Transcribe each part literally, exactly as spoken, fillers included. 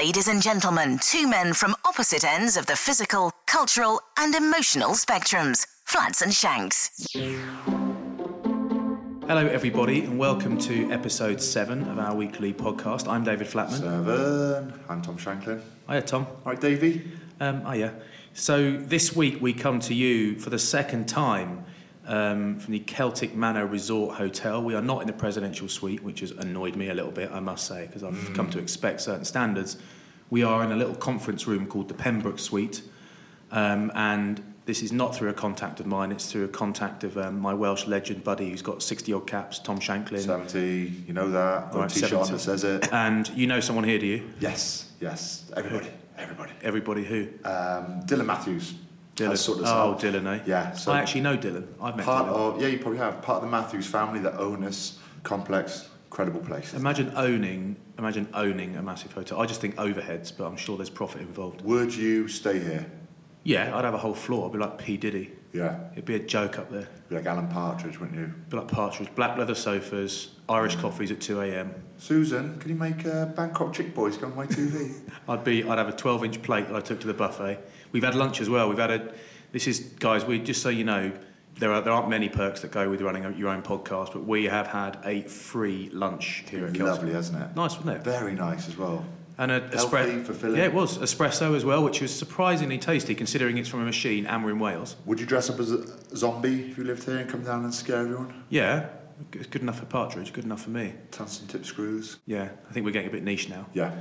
Ladies and gentlemen, two men from opposite ends of the physical, cultural and emotional spectrums. Flats and Shanks. Hello everybody and welcome to episode seven of our weekly podcast. I'm David Flatman. Seven. I'm Tom Shanklin. Hiya Tom. All right, Davey. Um, hiya. So this week we come to you for the second time um, from the Celtic Manor Resort Hotel. We are not in the presidential suite, which has annoyed me a little bit, I must say, because I've mm. come to expect certain standards. We are in a little conference room called the Pembroke Suite, um, and this is not through a contact of mine, it's through a contact of um, my Welsh legend buddy who's got sixty-odd caps, Tom Shanklin. seventy, you know that. Got a t-shirt on that says it. And you know someone here, do you? Yes, yes. Everybody, everybody. Everybody who? Um, Dylan Matthews. Dylan. Sort of oh, said. Dylan, eh? Yeah. So I actually know Dylan. I've met part Dylan. Of, yeah, you probably have. Part of the Matthews family that own this complex. Incredible place. Imagine owning, imagine owning a massive hotel. I just think overheads, but I'm sure there's profit involved. Would you stay here? Yeah, I'd have a whole floor. I'd be like P. Diddy. Yeah. It'd be a joke up there. Be like Alan Partridge, wouldn't you? Be like Partridge. Black leather sofas, Irish mm. coffees at two a.m. Susan, can you make uh, Bangkok Chick Boys go on my T V? I'd be. I'd have a twelve-inch plate that I took to the buffet. We've had lunch as well. We've had a. This is, guys. We just so you know, there are there aren't many perks that go with running your own podcast, but we have had a free lunch here at Celtic. Lovely, hasn't it? Nice, wasn't it? Very nice as well. And a espresso, fulfilling. Yeah, it was espresso as well, which was surprisingly tasty considering it's from a machine and we're in Wales. Would you dress up as a zombie if you lived here and come down and scare everyone? Yeah, it's good enough for Partridge, good enough for me. Tungsten tip screws. Yeah, I think we're getting a bit niche now. Yeah.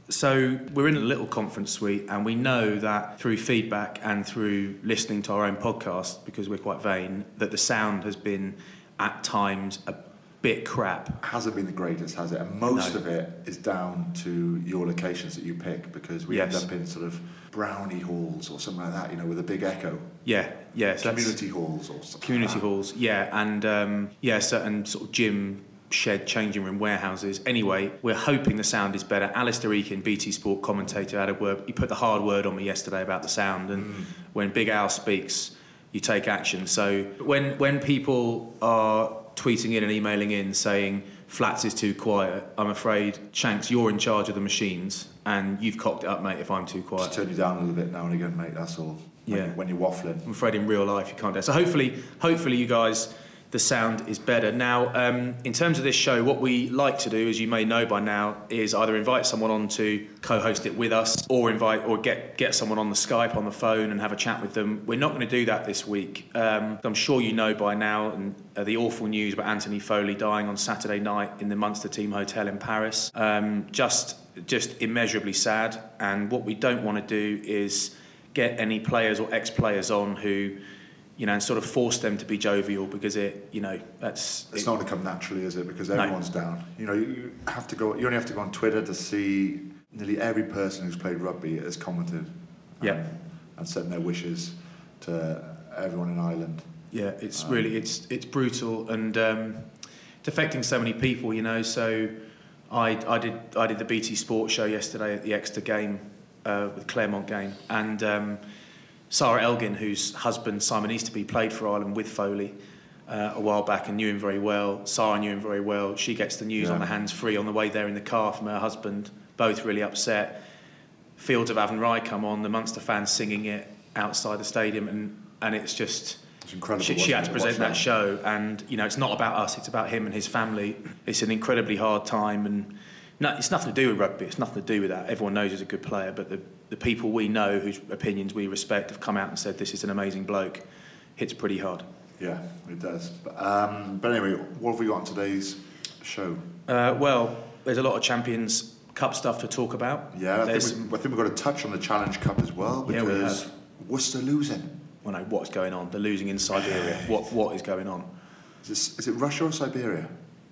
So we're in a little conference suite, and we know that through feedback and through listening to our own podcast, because we're quite vain, that the sound has been at times a bit crap. Hasn't been the greatest, has it? And most no. of it is down to your locations that you pick, because we yes. end up in sort of brownie halls or something like that, you know, with a big echo. Yeah, yeah. So community halls or something. Community like that. halls, yeah, and um, yeah, certain sort of gym, shed, changing room, warehouses. Anyway, we're hoping the sound is better. Alistair Eakin, B T Sport commentator, had a word. He put the hard word on me yesterday about the sound, and mm. when Big Al speaks, you take action. So when when people are tweeting in and emailing in saying Flats is too quiet, I'm afraid, Shanks, you're in charge of the machines and you've cocked it up, mate, if I'm too quiet. Just turn you down a little bit now and again, mate, that's all. When, yeah. when you're waffling. I'm afraid in real life you can't do it. So hopefully, hopefully you guys, the sound is better. Now, um, in terms of this show, what we like to do, as you may know by now, is either invite someone on to co-host it with us, or invite or get get someone on the Skype, on the phone, and have a chat with them. We're not going to do that this week. Um, I'm sure you know by now, and uh, the awful news about Anthony Foley dying on Saturday night in the Munster Team Hotel in Paris. Um, just, just immeasurably sad. And what we don't want to do is get any players or ex-players on who, you know, and sort of force them to be jovial, because it, you know, that's... It's it, not going to come naturally, is it? Because everyone's no. down. You know, you have to go... You only have to go on Twitter to see nearly every person who's played rugby has commented. Yeah. Um, and sent their wishes to everyone in Ireland. Yeah, it's um, really, it's it's brutal, and um, it's affecting so many people, you know, so I, I did I did the B T Sport show yesterday at the Exeter game, uh, with Claremont game, and... Um, Sarah Elgin, whose husband Simon Easterby played for Ireland with Foley uh, a while back and knew him very well. Sarah knew him very well. She gets the news yeah. on the hands-free on the way there in the car from her husband, both really upset. Fields of Avon Rye come on, the Munster fans singing it outside the stadium, and, and it's just... It's incredible. She, she had to present that, that show, and, you know, it's not about us, it's about him and his family. It's an incredibly hard time, and no, it's nothing to do with rugby, it's nothing to do with that. Everyone knows he's a good player, but the the people we know whose opinions we respect have come out and said this is an amazing bloke. Hits pretty hard. Yeah, it does. But, um, but anyway, what have we got on today's show? Uh, well, there's a lot of Champions Cup stuff to talk about. Yeah, I think, we, I think we've got to touch on the Challenge Cup as well, because yeah, we have. Worcester losing. Well, no, what is going on? They're losing in Siberia. what What is going on? Is, this, is it Russia or Siberia?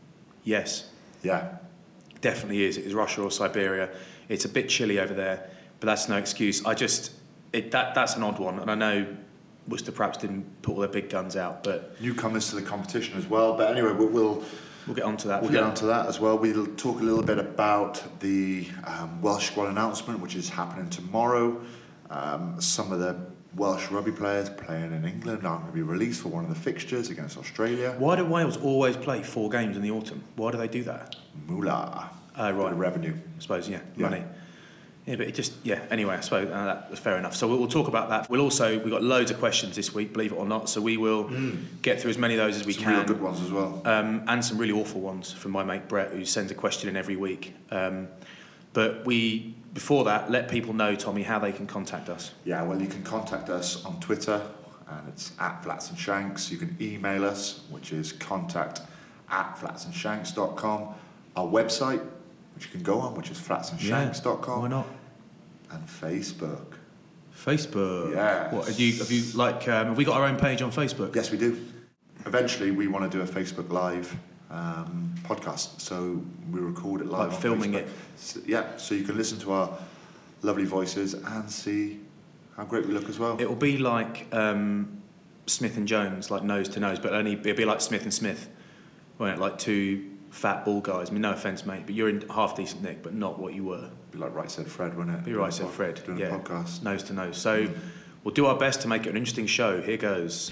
Yes. Yeah. Definitely is. It is Russia or Siberia. It's a bit chilly over there. But that's no excuse. I just it, that that's an odd one, and I know Worcester perhaps didn't put all their big guns out, but newcomers to the competition as well. But anyway, we'll we'll, we'll get onto that. We'll yeah. get onto that as well. We'll talk a little bit about the um, Welsh squad announcement, which is happening tomorrow. Um, some of the Welsh rugby players playing in England aren't going to be released for one of the fixtures against Australia. Why do Wales always play four games in the autumn? Why do they do that? Moolah. Oh, right. Revenue. I suppose, yeah, yeah. money. Yeah, but it just, yeah, anyway, I suppose uh, that was fair enough. So we'll, we'll talk about that. We'll also, we've got loads of questions this week, believe it or not, so we will mm. get through as many of those as we some can. Some real good ones as well. Um, and some really awful ones from my mate Brett, who sends a question in every week. Um, but we, before that, let people know, Tommy, how they can contact us. Yeah, well, you can contact us on Twitter, and it's at Flats and Shanks. You can email us, which is contact at flats and shanks dot com. Our website, which you can go on, which is flats and shanks dot com. Yeah, why not? And Facebook. Facebook? Yes. What, have you, have you, like, um, have we got our own page on Facebook? Yes, we do. Eventually, we want to do a Facebook Live um, podcast, so we record it live Like on filming Facebook. it? So, yeah, so you can listen to our lovely voices and see how great we look as well. It will be like um, Smith and Jones, like nose to nose, but only it'll be like Smith and Smith, won't it? Like two fat ball guys. I mean, no offence, mate, but you're in half decent nick, but not what you were. Be like Right Said Fred, wouldn't it? Be Right Said Fred. Doing yeah. a podcast. Nose to nose. So mm. we'll do our best to make it an interesting show. Here goes.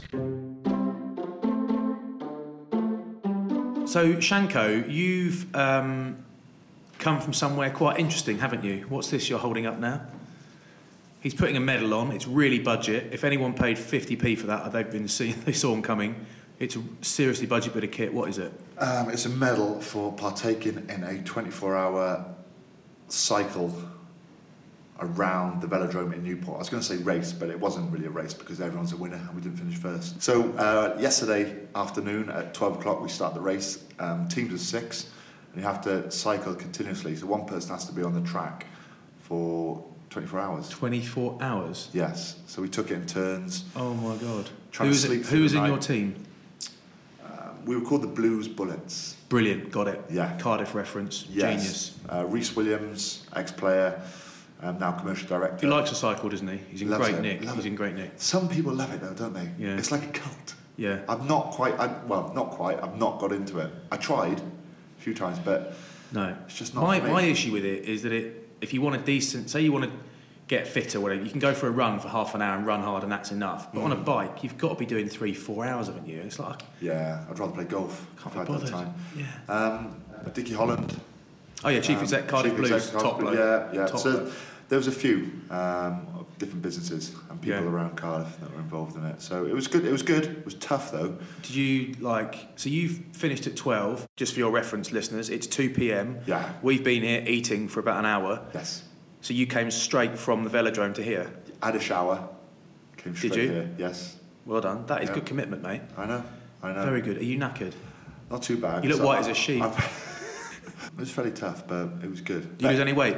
So Shanko, you've um, come from somewhere quite interesting, haven't you? What's this you're holding up now? He's putting a medal on. It's really budget. If anyone paid fifty p for that, they've been seeing, they saw him coming. It's a seriously budget bit of kit. What is it? Um, it's a medal for partaking in a twenty-four hour cycle around the velodrome in Newport. I was going to say race, but it wasn't really a race because everyone's a winner and we didn't finish first. So uh, yesterday afternoon at twelve o'clock we start the race. Um, teams of six, and you have to cycle continuously. So one person has to be on the track for twenty-four hours. twenty-four hours? Yes. So we took it in turns. Oh my God. Trying Who to was, sleep it, who was in night. your team? Um, we were called the Blues Bullets. Brilliant, got it. Yeah. Cardiff reference, yes. Genius. Uh, Rhys Williams, ex-player, um, now commercial director. He likes to cycle, doesn't he? He's in Loves great it. nick. Love He's it. in great nick. Some people love it though, don't they? Yeah. It's like a cult. Yeah. I'm not quite, I, well, not quite, I've not got into it. I tried a few times, but no, it's just not my, for me. My issue with it is that it, if you want a decent, say you want to get fit or whatever, you can go for a run for half an hour and run hard and that's enough. But mm. on a bike, you've got to be doing three, four hours, haven't you? It's like... Yeah, I'd rather play golf. Can't if I be had that bothered. time. Yeah. Um, Dickie Holland. Oh yeah, Chief um, Exec, Cardiff Chief Blues, Exec, top Cardiff, bloke. Yeah, yeah. Top so bloke. there was a few um, of different businesses and people Yeah. around Cardiff that were involved in it. So it was good. It was good. It was tough though. Did you like? So you've finished at twelve. Just for your reference, listeners, it's two p.m. Yeah. We've been here eating for about an hour. Yes. So you came straight from the velodrome to here. I had a shower. Came straight you? here. Yes. Well done. That is Yeah. good commitment, mate. I know. I know. Very good. Are you knackered? Not too bad. You look So white I- as a sheep. I- it was fairly tough, but it was good. Did you lose any weight?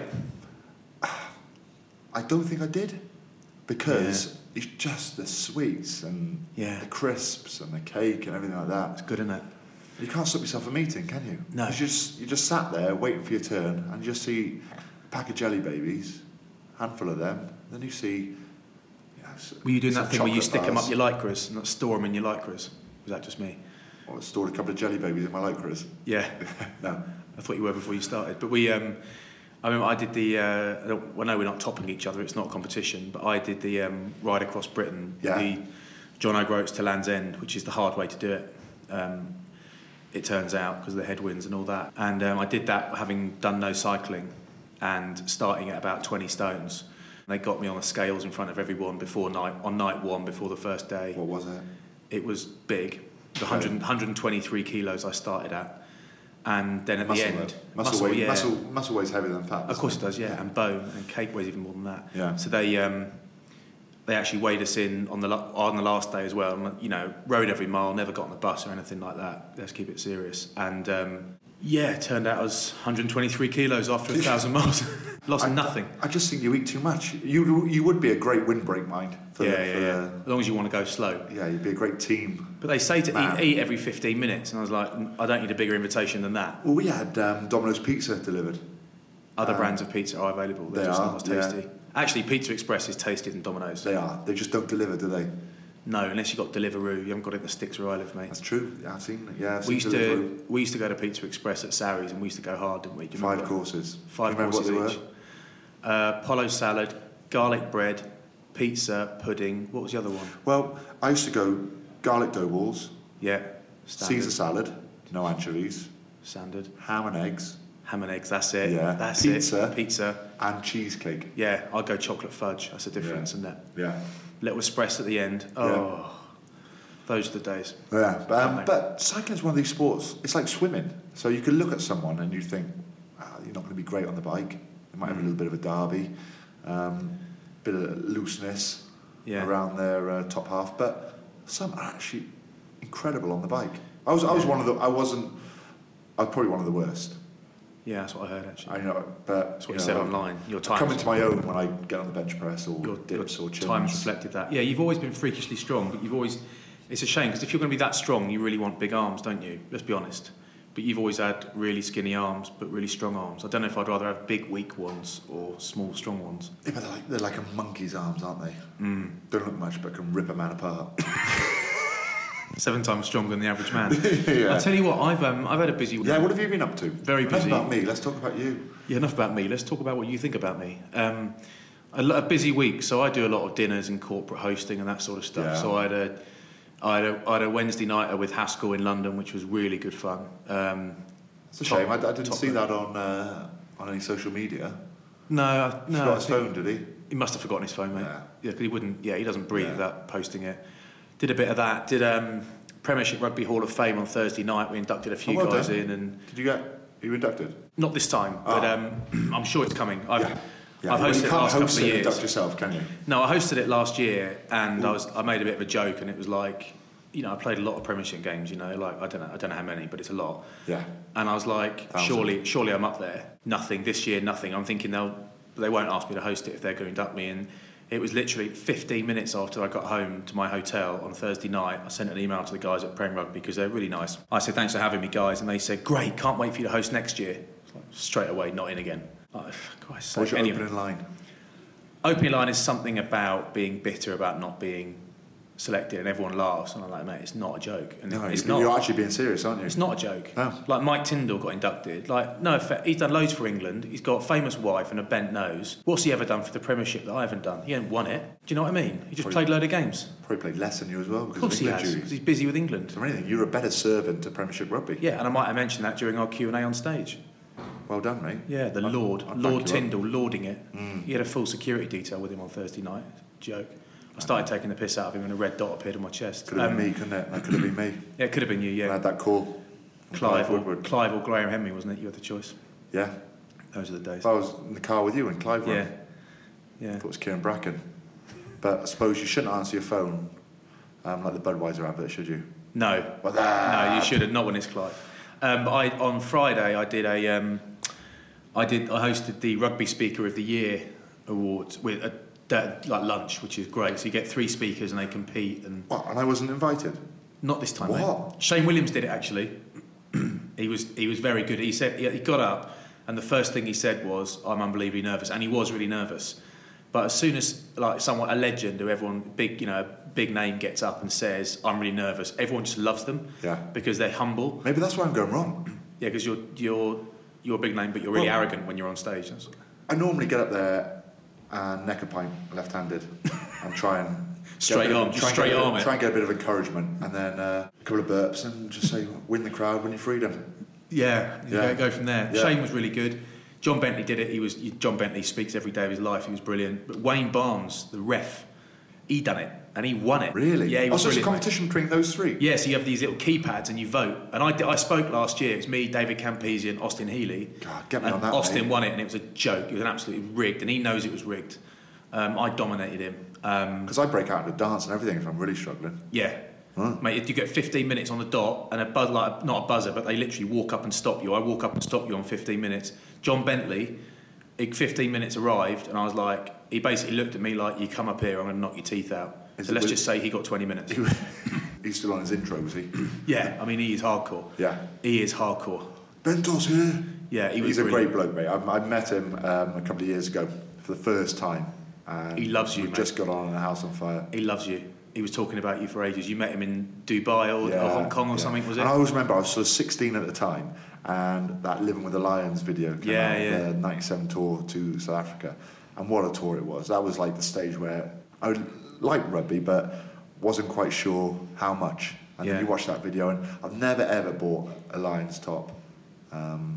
I don't think I did, because it's just the sweets and Yeah. the crisps and the cake and everything like that. It's good, isn't it? You can't stop yourself from eating, can you? No. You just you just sat there waiting for your turn, and you just see a pack of Jelly Babies, handful of them. Then you see. You know, s- Were you doing some that thing where you chocolate stick them up bars. your lycras and not store them in your lycras? Was that just me? Well, I stored a couple of Jelly Babies in my lycras. Yeah. No. I thought you were before you started. But we, um, I remember I did the, uh, I don't, well, no, we're not topping each other, it's not a competition, but I did the um, ride across Britain, Yeah. the John O'Groats to Land's End, which is the hard way to do it, um, it turns out, because of the headwinds and all that. And um, I did that having done no cycling and starting at about twenty stones. They got me on the scales in front of everyone before night, on night one, before the first day. What was it? It was big. The one hundred, one hundred twenty-three kilos I started at. And then at Muscle, the end... though. Muscle, weight, yeah. muscle, muscle weighs heavier than fat. Of course it doesn't does, yeah. And bone and cake weighs even more than that. Yeah. So they um, they actually weighed us in on the la- on the last day as well. And, you know, rode every mile, never got on the bus or anything like that. Let's keep it serious. And um, yeah, it turned out I was one hundred twenty-three kilos after a thousand miles. Lost I, nothing. I just think you eat too much. You you would be a great windbreak mind. For Yeah, the, yeah, for yeah. The, As long as you want to go slow. yeah, you'd be a great team. But they say to Man. eat, eat every fifteen minutes, and I was like, I don't need a bigger invitation than that. Well, we had um, Domino's Pizza delivered. Other Um, brands of pizza are available. They're they just are, not as tasty. yeah. Actually, Pizza Express is tastier than Domino's. They are. They just don't deliver, do they? No, unless you've got Deliveroo. You haven't got it in the sticks where I live, mate. That's true. Yeah, I've seen it. Yeah, I've We seen used Deliveroo. to we used to go to Pizza Express at Sarries, and we used to go hard, didn't we? Do you Five remember? courses. Five Do you remember courses what they each. were? Uh, Polo salad, garlic bread, pizza, pudding. What was the other one? Well, I used to go garlic dough balls, Yeah, standard. Caesar salad, no anchovies, Standard. ham and eggs, Ham and eggs, that's it. Yeah. That's Pizza. it. Pizza. And cheesecake. Yeah, I'd go chocolate fudge. That's the difference, Yeah. isn't it? Yeah. Little espresso at the end. Oh, Yeah. those are the days. Yeah, but, um, Aren't they? but cycling is one of these sports. It's like swimming. So you can look at someone and you think, ah, you're not going to be great on the bike. They might have a little bit of a derby, um, bit of looseness Yeah. around their uh, top half. But some are actually incredible on the bike. I was, I was one of the. I wasn't. I was probably one of the worst. Yeah, that's what I heard actually. I know, but That's what you, know, said online. Your I time. come into my own when I get on the bench press or your, dips your or chins. times reflected that. Yeah, you've always been freakishly strong, but you've always. It's a shame because if you're going to be that strong, you really want big arms, don't you? Let's be honest. But you've always had really skinny arms, but really strong arms. I don't know if I'd rather have big, weak ones or small, strong ones. Yeah, but they're like, they're like a monkey's arms, aren't they? Mm. Don't look much, but can rip a man apart. Seven times stronger than the average man. Yeah. I tell you what, I've um, I've had a busy week. Yeah, what have you been up to? Very Enough busy. about me, let's talk about you. Yeah, enough about me. Let's talk about what you think about me. Um, a, lo- a busy week, so I do a lot of dinners and corporate hosting and that sort of stuff. Yeah. So I had a, I had a, I had a Wednesday nighter with Haskell in London, which was really good fun. Um, It's a top- shame, I, I didn't top see rate. that on uh, on any social media. no, I- no. Forgot I his think- phone, did he? He must have forgotten his phone, mate. Yeah. Yeah, 'cause he wouldn't. Yeah, he doesn't breathe Yeah. without posting it. Did a bit of that. Did um, Premiership Rugby Hall of Fame on Thursday night. We inducted a few Oh, well guys done. in, and Did you get, are you inducted? not this time, but Oh. um, I'm sure it's coming. I've, Yeah. Yeah, I've well, hosted you it can't last couple host of it and years. induct yourself, can you? No, I hosted it last year, and I was I made a bit of a joke, and it was like, you know, I played a lot of Premiership games. You know, like I don't know, I don't know how many, but it's a lot. Yeah. And I was like, Thousand. surely, surely I'm up there. Nothing this year, nothing. I'm thinking they'll they won't ask me to host it if they're going to induct me. And it was literally fifteen minutes after I got home to my hotel on Thursday night. I sent an email to the guys at Prem Rugby because they're really nice. I said, thanks for having me, guys, and they said, great, can't wait for you to host next year. Like, straight away, not in again. Like, Christ's What's sake. your Anyway. opening line? Opening line is something about being bitter about not being selected, and everyone laughs, and I'm like, mate, it's not a joke. And No, it's you're, not. you're actually being serious, aren't you? It's not a joke. No. Like Mike Tyndall got inducted. Like, no effect. He's done loads for England. He's got a famous wife and a bent nose. What's he ever done for the Premiership that I haven't done? He hasn't won it. Do you know what I mean? He just Probably- played a load of games. Probably played less than you as well because Of course of he England has, because duties. he's busy with England. Is there anything? You're a better servant to Premiership Rugby. Yeah, and I might have mentioned that during our Q and A on stage. Well done, mate. Yeah, the I'd- Lord, I'd back Lord you up. Tyndall, lording it. He had a full security detail with him on Thursday night. Joke. I started taking the piss out of him, and a red dot appeared on my chest. Could have Um, been me, couldn't it? That could have been me. Yeah, it could have been you. I Yeah, had that call. from Clive or Woodward. Clive or Graham Henry, wasn't it? You had the choice. Yeah. Those are the days. I was in the car with you and Clive. Yeah, went. yeah. I thought it was Kieran Bracken. But I suppose you shouldn't answer your phone um, like the Budweiser advert, should you? No, Well, that- no, you shouldn't. Not when it's Clive. Um, I on Friday I did a, um, I did I hosted the Rugby Speaker of the Year awards with a that, like lunch, which is great. So you get three speakers and they compete, and What? And I wasn't invited? not this time. What? Mate. Shane Williams did it actually. he was he was very good. He said he got up, and the first thing he said was, "I'm unbelievably nervous," and he was really nervous. But as soon as like someone, a legend, who everyone big, you know, a big name gets up and says, "I'm really nervous," everyone just loves them. Yeah. Because they're humble. Maybe that's where I'm going wrong. Yeah, because you're you're you're a big name, but you're really Well- arrogant when you're on stage. That's- I normally get up there and neck a pint left-handed and try and Straight get a bit- arm, just try and straight get a bit- arm it. Try and get a bit of encouragement, and then uh, a couple of burps, and just say, "Win the crowd, win your freedom." Yeah, you Yeah. Go, go from there. Yeah. Shane was really good. John Bentley did it. He was John Bentley speaks every day of his life. He was brilliant. But Wayne Barnes, the ref, he done it and he won it. Really? Yeah, he Oh, was so it's a brilliant. mate. competition between those three. Yeah, so you have these little keypads and you vote. And I, did- I spoke last year. It was me, David Campese, and Austin Healy. God, get me and on that, Austin mate. won it, and it was a joke. It was an absolutely rigged, and he knows it was rigged. Um, I dominated him. Um, Because I break out into dance and everything if I'm really struggling. yeah. Huh. Mate, if you get fifteen minutes on the dot and a buzz, like not a buzzer, but they literally walk up and stop you. I walk up and stop you on fifteen minutes. John Bentley, it- fifteen minutes arrived, and I was like, he basically looked at me like, "You come up here, I'm going to knock your teeth out." Is So it let's with- just say he got twenty minutes. He's still on his intro, was he? Yeah, I mean, he is hardcore. Yeah. He is hardcore. Bentos here. Yeah, he was He's a brilliant. great bloke, mate. I, I met him um, a couple of years ago for the first time. And He loves you, We've mate. just got on in a house on fire. He loves you. He was talking about you for ages. You met him in Dubai or, or Hong Kong or yeah. something, was it? And I always remember I was sort of sixteen at the time, and that Living with the Lions video came Yeah, out, yeah. the ninety-seven tour to South Africa. And what a tour it was. That was like the stage where I liked rugby, but wasn't quite sure how much. And Yeah. then you watch that video, and I've never ever bought a Lions top. Um,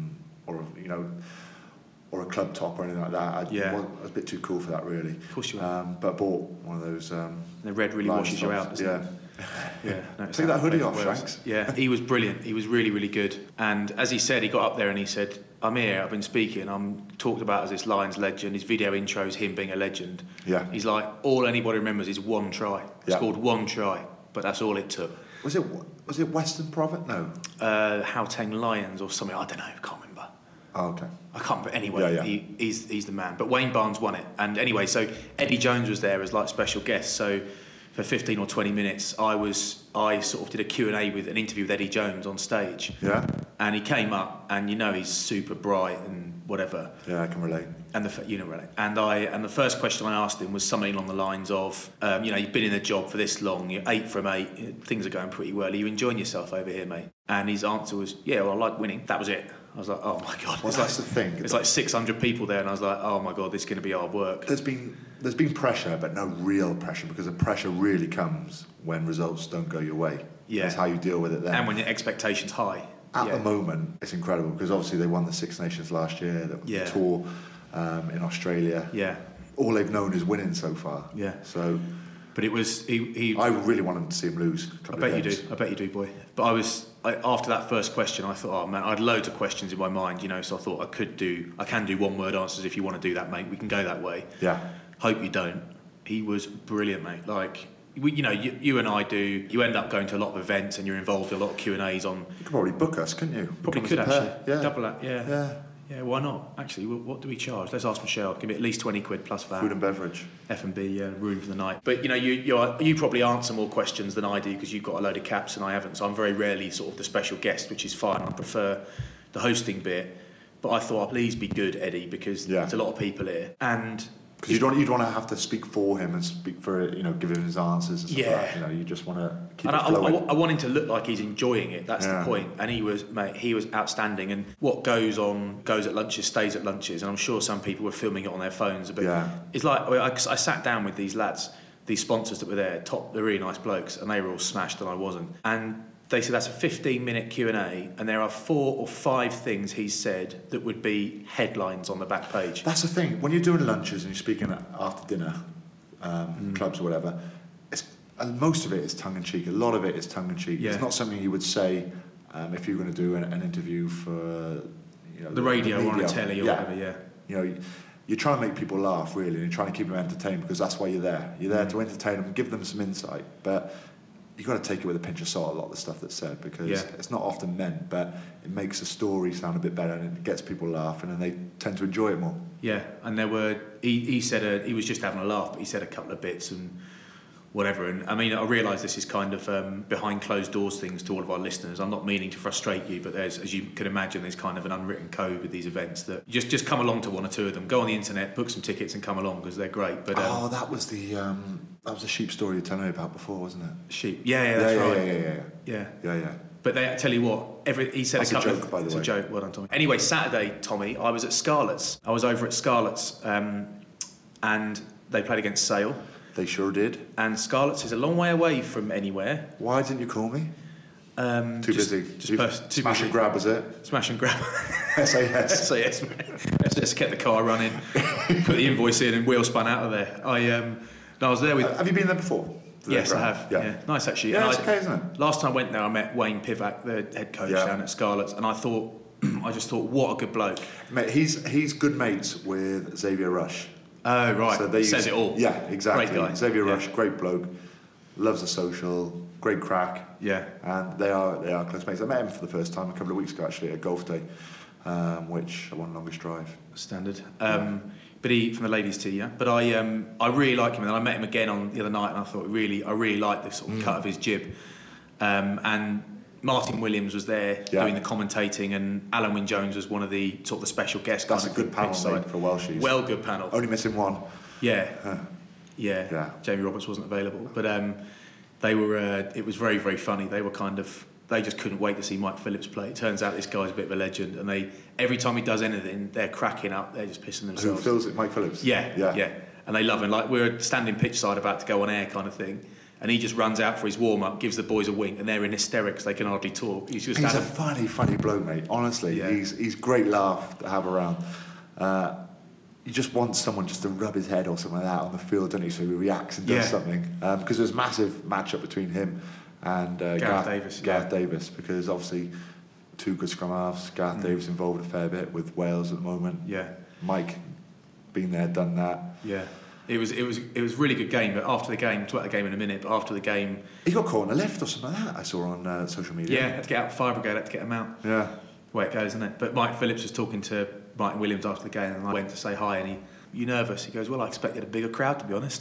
or you know, or a club top or anything like that. I, Yeah. was, I was a bit too cool for that, really. Of course you were. Um, but I bought one of those. Um, the red really Lions washes you tops. out, doesn't Yeah. it? Yeah, no, it's Take that out hoodie both off, ways. Shanks. Yeah, he was brilliant. He was really, really good. And as he said, he got up there and he said, "I'm here. I've been speaking. I'm talked about as this Lions legend. His video intros him being a legend. Yeah. He's like, all anybody remembers is one try. He Yeah. scored one try, but that's all it took. Was it was it Western Prophet? No. Uh, Hauteng Lions or something. I don't know. I can't remember. Oh, okay. I can't remember. Anyway, Yeah, yeah. He, he's he's the man. But Wayne Barnes won it. And anyway, so Eddie Jones was there as like special guest. So for fifteen or twenty minutes, I was I sort of did a Q and A with an interview with Eddie Jones on stage. Yeah. And he came up, and you know he's super bright and whatever. Yeah, I can relate. And the f- you know really. And I and the first question I asked him was something along the lines of, um, you know, you've been in the job for this long, you're eight from eight, things are going pretty well. Are you enjoying yourself over here, mate? And his answer was, yeah, well, I like winning. That was it. I was like, oh my god. Well, it's that's like, the thing. It's like six hundred people there, and I was like, oh my god, this is going to be hard work. There's been there's been pressure, but no real pressure, because the pressure really comes when results don't go your way. Yeah. That's how you deal with it then. And when your expectations high. At yeah. the moment, it's incredible, because obviously they won the Six Nations last year, the, Yeah. the tour um, in Australia. Yeah. All they've known is winning so far. Yeah. So But it was he. he I really wanted to see him lose. A I couple bet of you games. do. I bet you do, boy. But I was I, after that first question, I thought, oh man, I had loads of questions in my mind, you know. So I thought I could do, I can do one word answers if you want to do that, mate. We can go that way. Yeah. Hope you don't. He was brilliant, mate. Like we, you know, you, you and I do. You end up going to a lot of events and you're involved in a lot of Q and A's on. You could probably book us, couldn't you? Probably Book could us a actually. pair. Yeah. Double that. Yeah. Yeah. Yeah. Why not? Actually, what, what do we charge? Let's ask Michelle. Give me at least twenty quid plus that. Food and beverage. F and B, yeah, room for the night. But you know, you you, are, you probably answer more questions than I do because you've got a load of caps and I haven't. So I'm very rarely sort of the special guest, which is fine. I prefer the hosting bit. But I thought, please be good, Eddie, because Yeah. there's a lot of people here, and Because you don't, you'd want to have to speak for him and speak for, you know, give him his answers and stuff Yeah. like that. You know, you just want to keep and it I, flowing. I, I want him to look like he's enjoying it. That's Yeah. the point. And he was, mate, he was outstanding. And what goes on goes at lunches, stays at lunches. And I'm sure some people were filming it on their phones. But Yeah. it's like I, I sat down with these lads, these sponsors that were there, top, they're really nice blokes, and they were all smashed, and I wasn't. And they said that's a fifteen minute Q and A, and there are four or five things he said that would be headlines on the back page. That's the thing. When you're doing lunches and you're speaking after dinner, um, Mm. clubs or whatever, it's, and most of it is tongue in cheek. A lot of it is tongue in cheek. Yeah. It's not something you would say um, if you're going to do an, an interview for you know The radio or on media. a telly or yeah. whatever, yeah. You know, you're trying to make people laugh, really, and you're trying to keep them entertained, because that's why you're there. You're there Mm. to entertain them, give them some insight, but you've got to take it with a pinch of salt, a lot of the stuff that's said, because Yeah. it's not often meant, but it makes a story sound a bit better, and it gets people laughing, and they tend to enjoy it more. Yeah, and there were. He, he said a, he was just having a laugh, but he said a couple of bits and whatever. And I mean, I realise this is kind of um, behind closed doors things to all of our listeners. I'm not meaning to frustrate you, but there's, as you can imagine, there's kind of an unwritten code with these events that just just come along to one or two of them. Go on the internet, book some tickets, and come along because they're great. But um, Oh, that was the um, that was the sheep story you were telling me about before, wasn't it? sheep, yeah, yeah, that's yeah, right, yeah, yeah, yeah, yeah. yeah, yeah. But they I tell you what, every he said That's a a couple joke, of, by the it's way. a joke. Well done, Tommy. Anyway, Saturday, Tommy, I was at Scarlett's. I was over at Scarlett's, um, and they played against Sale. They sure did. And Scarlett's is a long way away from anywhere. Why didn't you call me? Um, Too just, busy. Just Too- pers- too smash busy. and grab, is it? Smash and grab. S A S. So yes, S A S kept the car running, put the invoice in, and wheel spun out of there. I um, no, I was there with. Have you been there before? The Yes, I ground? have. Yeah. Yeah. Nice actually. Yeah, And it's I- okay, isn't it? Last time I went there, I met Wayne Pivac, the head coach Yeah. down at Scarlett's, and I thought, I just thought, what a good bloke. Mate, he's he's good mates with Xavier Rush. Oh right, So they says use- it all. Yeah, exactly. Great guy. Xavier Yeah. Rush, great bloke, loves the social, great crack. Yeah. And they are they are close mates. I met him for the first time a couple of weeks ago, actually, at a golf day, um, which I won longest drive. Standard. Um, But he from the ladies' tee, yeah. But I, um, I really like him, and then I met him again on the other night, and I thought really, I really liked the sort of Mm. cut of his jib. Um, and Martin Williams was there Yeah. doing the commentating, and Alan Wynne Jones was one of the sort of the special guests. That's kind a of good panel, pitch mate, side. for Welshies. Well, good panel. Only missing one. Yeah, Huh. yeah. Yeah. Jamie Roberts wasn't available, but um, they were. Uh, it was very, very funny. They were kind of. They just couldn't wait to see Mike Phillips play. It turns out this guy's a bit of a legend, and they every time he does anything, they're cracking up. They're just pissing Who themselves. fills it? Mike Phillips. Yeah, Yeah. yeah, And they love him. Like we were standing pitch side about to go on air, kind of thing. and he just runs out for his warm-up, gives the boys a wink, and they're in hysterics. They can hardly talk. He's just he's had a funny, funny bloke, mate. Honestly, Yeah. he's he's great laugh to have around. Uh, you just want someone just to rub his head or something like that on the field, don't you? So he reacts and does Yeah. something. Because um, there's a massive matchup between him and uh, Gareth Gareth Davis, Gareth yeah. Davis, because obviously two good scrum halves. Gareth Mm. Davis involved a fair bit with Wales at the moment. Yeah, Mike, been there, done that. yeah. It was it was it was a really good game. But after the game, talk about the game in a minute. But after the game, He got caught in a lift or something like that. I saw on uh, social media. yeah, had to get out. Fire brigade had to get him out. Yeah. The way it goes, isn't it? But Mike Phillips was talking to Martin Williams after the game, and I went to say hi, and he, "You nervous?" He goes, "Well, I expected a bigger crowd, to be honest."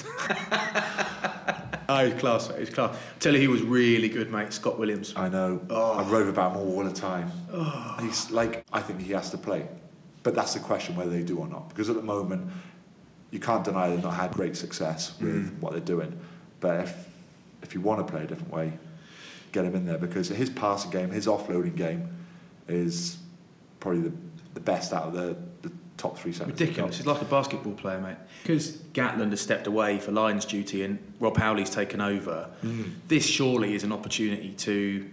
Oh, he's class, mate. He's class. I tell you, he was really good, mate. Scott Williams. I know. Oh. I rove about him all the time. Oh. He's like, I think he has to play. But that's the question whether they do or not. Because at the moment, you can't deny they've not had great success with Mm. what they're doing. But if if you want to play a different way, get him in there. Because his passing game, his offloading game is probably the, the best out of the, the top three centres. Ridiculous. He's like a basketball player, mate. Because Gatland has stepped away for Lions duty and Rob Howley's taken over, Mm. this surely is an opportunity to,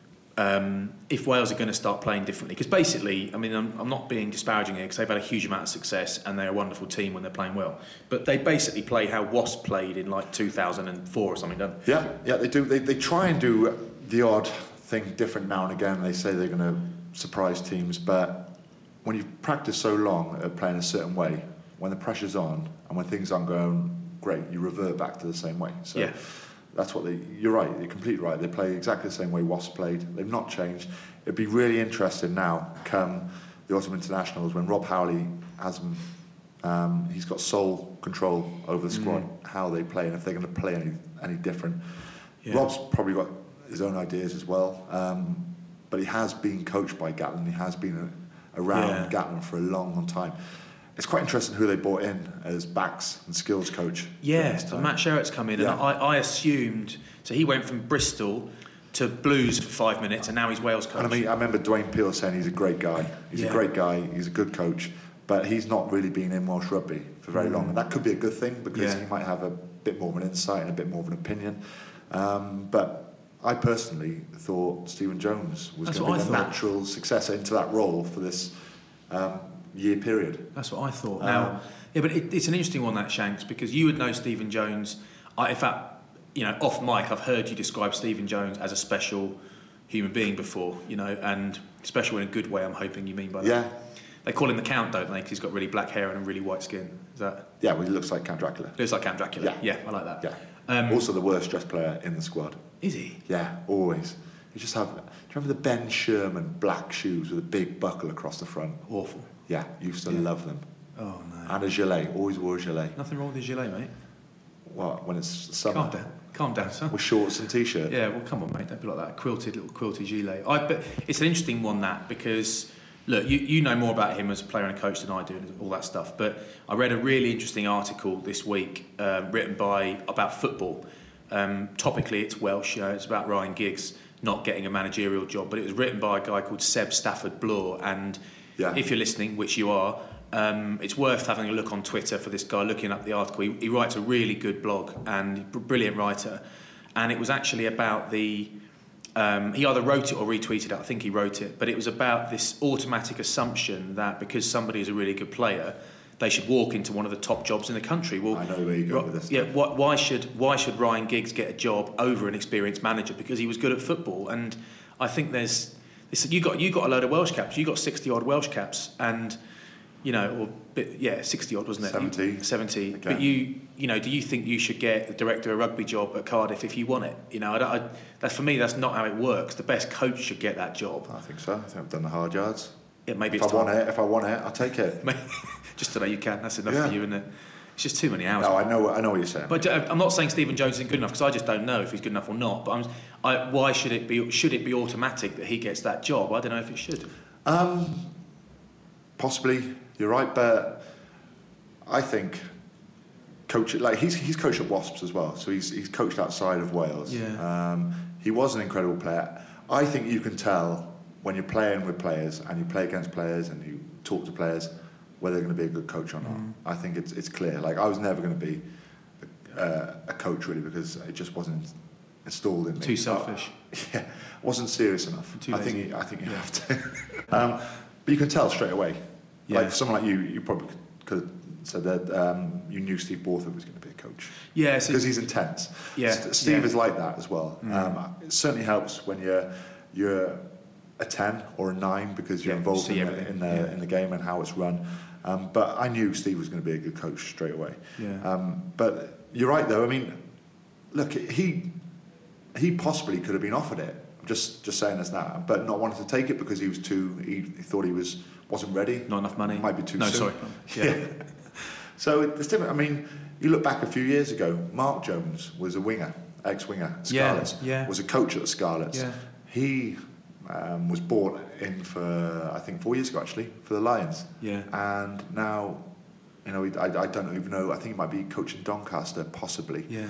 um, if Wales are going to start playing differently, because basically, I mean, I'm, I'm not being disparaging here because they've had a huge amount of success and they're a wonderful team when they're playing well, but they basically play how Wasp played in like two thousand four or something, don't they? Yeah, yeah, they do. They, they try and do the odd thing different now and again. They say they're going to surprise teams, but when you've practiced so long at playing a certain way, when the pressure's on and when things aren't going great, you revert back to the same way. So Yeah. that's what they. You're right. You're completely right. They play exactly the same way Wasps played. They've not changed. It'd be really interesting now, come the Autumn Internationals, when Rob Howley has them. Um, he's got sole control over the squad, Mm. how they play, and if they're going to play any any different. Yeah. Rob's probably got his own ideas as well, um, but he has been coached by Gatland. He has been a, around Yeah. Gatland for a long, long time. It's quite interesting who they brought in as backs and skills coach. during Yeah, this so time. Matt Sherritt's come in, Yeah. and I, I assumed, so he went from Bristol to Blues for five minutes, and now he's Wales coach. And I mean, I remember Dwayne Peel saying he's a great guy. He's Yeah. a great guy. He's a good coach, but he's not really been in Welsh rugby for very Mm. long. And that could be a good thing because Yeah. he might have a bit more of an insight and a bit more of an opinion. Um, but I personally thought Stephen Jones was That's going to what be I the thought. natural successor into that role for this um, year period. That's what I thought. Um, Now, yeah, but it, it's an interesting one, that, Shanks, because you would know Stephen Jones. I, in fact, you know, off mic, I've heard you describe Stephen Jones as a special human being before, you know, and special in a good way, I'm hoping you mean by that. Yeah, They call him the Count, don't they? Because he's got really black hair and a really white skin. Is that... yeah. Well, he looks like Count Dracula. Looks like Count Dracula. Yeah. Yeah, I like that. Yeah. Um, Also, the worst dressed player in the squad. Is he? Yeah, always. You just have. Do you remember the Ben Sherman black shoes with a big buckle across the front? Awful. Yeah, used to Yeah. love them. Oh, no. And a gilet, always wore a gilet. Nothing wrong with his gilet, mate. What, when it's summer? Calm down. Calm down, son. With shorts and t-shirt? Yeah, well, come on, mate. Don't be like that. Quilted, little quilted gilet. I, but it's an interesting one, that, because, look, you, you know more about him as a player and a coach than I do and all that stuff. But I read a really interesting article this week um, written by, about football. Um, topically, it's Welsh. You know, it's about Ryan Giggs not getting a managerial job. But it was written by a guy called Seb Stafford-Bloor. And Yeah. if you're listening, which you are, Um, it's worth having a look on Twitter for this guy, looking up the article. He, he writes a really good blog and a brilliant writer. And it was actually about the... Um, he either wrote it or retweeted it. I think he wrote it. But it was about this automatic assumption that because somebody is a really good player, they should walk into one of the top jobs in the country. Well, I know where you go with this. Yeah, why, why should why should Ryan Giggs get a job over an experienced manager? Because he was good at football. And I think there's... This, you got you got a load of Welsh caps. You got sixty odd Welsh caps, and... You know, or bit, yeah, sixty odd, wasn't it? seventy. You, seventy. Okay. But you, you know, do you think you should get the director of rugby job at Cardiff if you want it? You know, I don't, I, that's for me. That's not how it works. The best coach should get that job. I think so. I think I've done the hard yards. Yeah, maybe If it's I want time. it, if I want it, I'll take it. Just today you can. That's enough Yeah. for you, isn't it? It's just too many hours. No, I know. I know what you're saying. But uh, I'm not saying Stephen Jones isn't good enough, because I just don't know if he's good enough or not. But I'm, I, why should it be? Should it be automatic that he gets that job? I don't know if it should. Um, possibly, you're right, but I think coach like he's he's coached at Wasps as well, so he's he's coached outside of Wales. Yeah. Um, he was an incredible player. I think you can tell when you're playing with players and you play against players and you talk to players whether they're going to be a good coach or not. Mm. I think it's it's clear. Like I was never going to be uh, a coach really because it just wasn't installed in me. Too selfish. Uh, yeah, wasn't serious enough. Too I lazy. think I think you have to. um, but you can tell straight away. Yeah. Like for someone like you, you probably could have said that um, you knew Steve Borthwick was going to be a coach. Yeah, so because he's intense. Yeah, St- Steve yeah. is like that as well. Mm. Um, it certainly helps when you're you're a ten or a nine because you're Yeah, involved see in the, everything. in the Yeah. in the game and how it's run. Um, but I knew Steve was going to be a good coach straight away. Yeah. Um, but you're right though. I mean, look, he he possibly could have been offered it. I'm just just saying this now, but not wanted to take it because he was too. He, he thought he was wasn't ready. Not enough money. Might be too no, soon. sorry. Yeah. Yeah. So it's different. I mean, you look back a few years ago. Mark Jones was a winger, ex-winger, at Yeah, Scarlets. yeah. Was a coach at the Scarlets. Yeah. He um, was brought in for I think four years ago actually for the Lions. Yeah. And now, you know, I, I don't even know. I think he might be coaching Doncaster possibly. Yeah.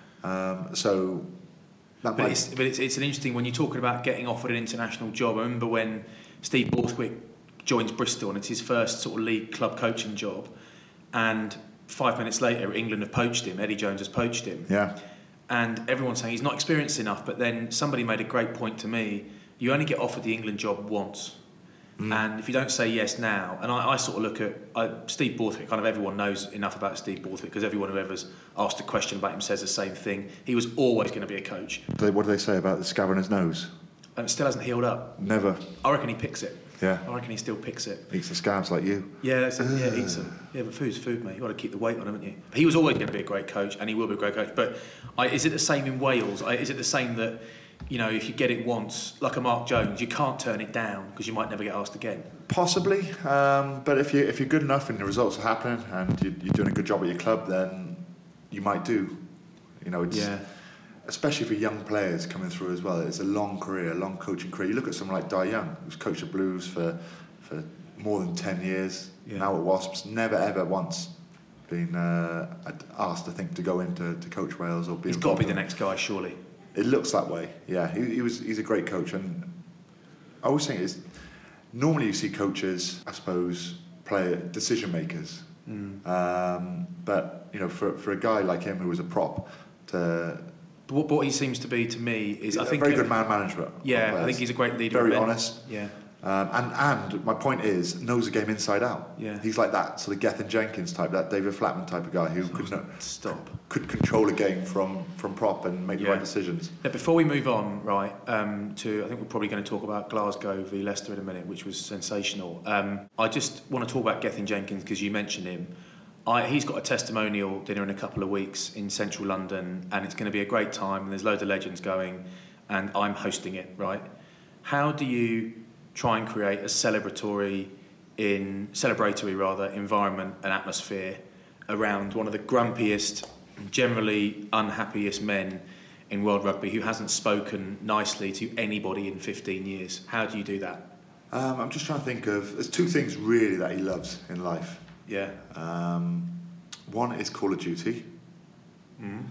Um, so. That But, might, it's, but it's, it's an interesting when you're talking about getting offered an international job. I remember when Steve Borthwick joins Bristol and it's his first sort of league club coaching job, and five minutes later England have poached him. Eddie Jones has poached him. yeah. And everyone's saying he's not experienced enough. But then somebody made a great point to me. You only get offered the England job once. Mm. And if you don't say yes now, and I, I sort of look at I, Steve Borthwick, kind of everyone knows enough about Steve Borthwick because everyone who ever's asked a question about him says the same thing. He was always going to be a coach. So what do they say about the scab on his nose? And it still hasn't healed up. Never. I reckon he picks it. Yeah. I reckon he still picks it. Eats the scabs like you. Yeah, that's it. Yeah, eats them. Yeah, but food's food, mate. You've got to keep the weight on, haven't you? But he was always going to be a great coach, and he will be a great coach. But I, is it the same in Wales? I, is it the same that, you know, if you get it once, like a Mark Jones, you can't turn it down because you might never get asked again? Possibly, um, but if you if you're good enough and the results are happening and you, you're doing a good job at your club, then you might do. You know, it's Yeah. especially for young players coming through as well. It's a long career, a long coaching career. You look at someone like Di Young, who's coached the Blues for for more than ten years. Yeah. Now at Wasps, never ever once been uh, asked, I think, to go into to coach Wales or be. He's got to be involved the in- next guy, surely. It looks that way, yeah. He, he was. He's a great coach, and I always think is normally you see coaches, I suppose, play decision makers. Mm. Um, but you know, for for a guy like him who was a prop, to But what, what he seems to be to me is, I a think, very it- good man management. Yeah, I think he's a great leader. Very of men. honest. Yeah. Um, and and my point is knows the game inside out. Yeah. He's like that sort of Gethin Jenkins type, that David Flatman type of guy who could know, Stop. could control a game from from prop and make the Yeah. right decisions. Now, before we move on, right, um, to I think we're probably going to talk about Glasgow v Leicester in a minute, which was sensational. Um, I just want to talk about Gethin Jenkins because you mentioned him. I, he's got a testimonial dinner in a couple of weeks in central London, and it's going to be a great time. And there's loads of legends going, and I'm hosting it. Right? How do you try and create a celebratory, in celebratory rather, environment and atmosphere around one of the grumpiest, generally unhappiest men in world rugby who hasn't spoken nicely to anybody in fifteen years? How do you do that? Um, I'm just trying to think of. There's two things really that he loves in life. Yeah. Um, one is Call of Duty, Mm.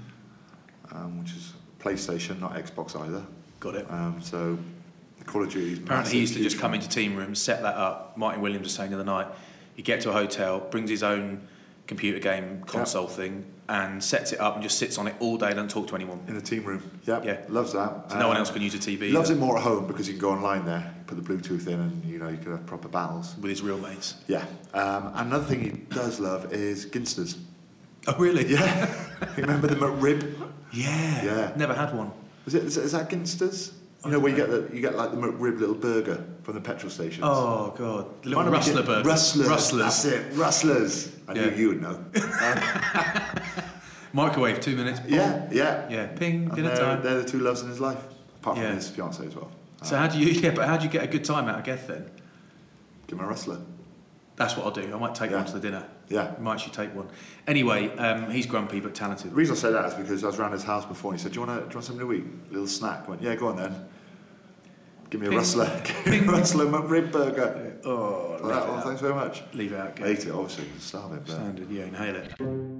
um, which is PlayStation, not Xbox either. Got it. Um, so Call of Duty is Apparently massive, he used to huge just come fan. into team rooms, set that up. Martin Williams was saying the other night, he'd get to a hotel, brings his own computer game console Yep. thing, and sets it up and just sits on it all day and doesn't talk to anyone. in the team room. Yep. Yeah. Loves that. So no one Um, else can use a T V. Loves either, it more at home because you can go online there, put the Bluetooth in, and you know you can have proper battles. with his real mates. Yeah. Um, another thing he does love is Ginsters. Oh, really? Yeah. You remember the McRib? Yeah. Yeah. Never had one. Is it? Is, is that Ginsters? You know where you get the you get like the McRib little burger from the petrol stations. Oh, God. The little Might not be rustler Gin- burgers. Rustlers. Rustlers. That's it. Rustlers. I Yeah. knew you would know. Microwave, two minutes. boom. Yeah. Yeah. Yeah. Ping, And dinner they're, time. they're the two loves in his life, apart from Yeah. his fiance as well. So how do you, yeah, but how do you get a good time out of Geth then? Give him a rustler. That's what I'll do. I might take Yeah. one to the dinner. Yeah. I might actually take one. Anyway, um, he's grumpy but talented. The reason I say that is because I was around his house before and he said, do you want, to, do you want something to eat? A little snack. I went, yeah, go on then. Give me a Ping. rustler. Give me a rustler McRib burger. Oh, Like that one, thanks very much. Leave it out, I Geth. ate it, obviously, to starve it. But Standard, yeah, inhale it.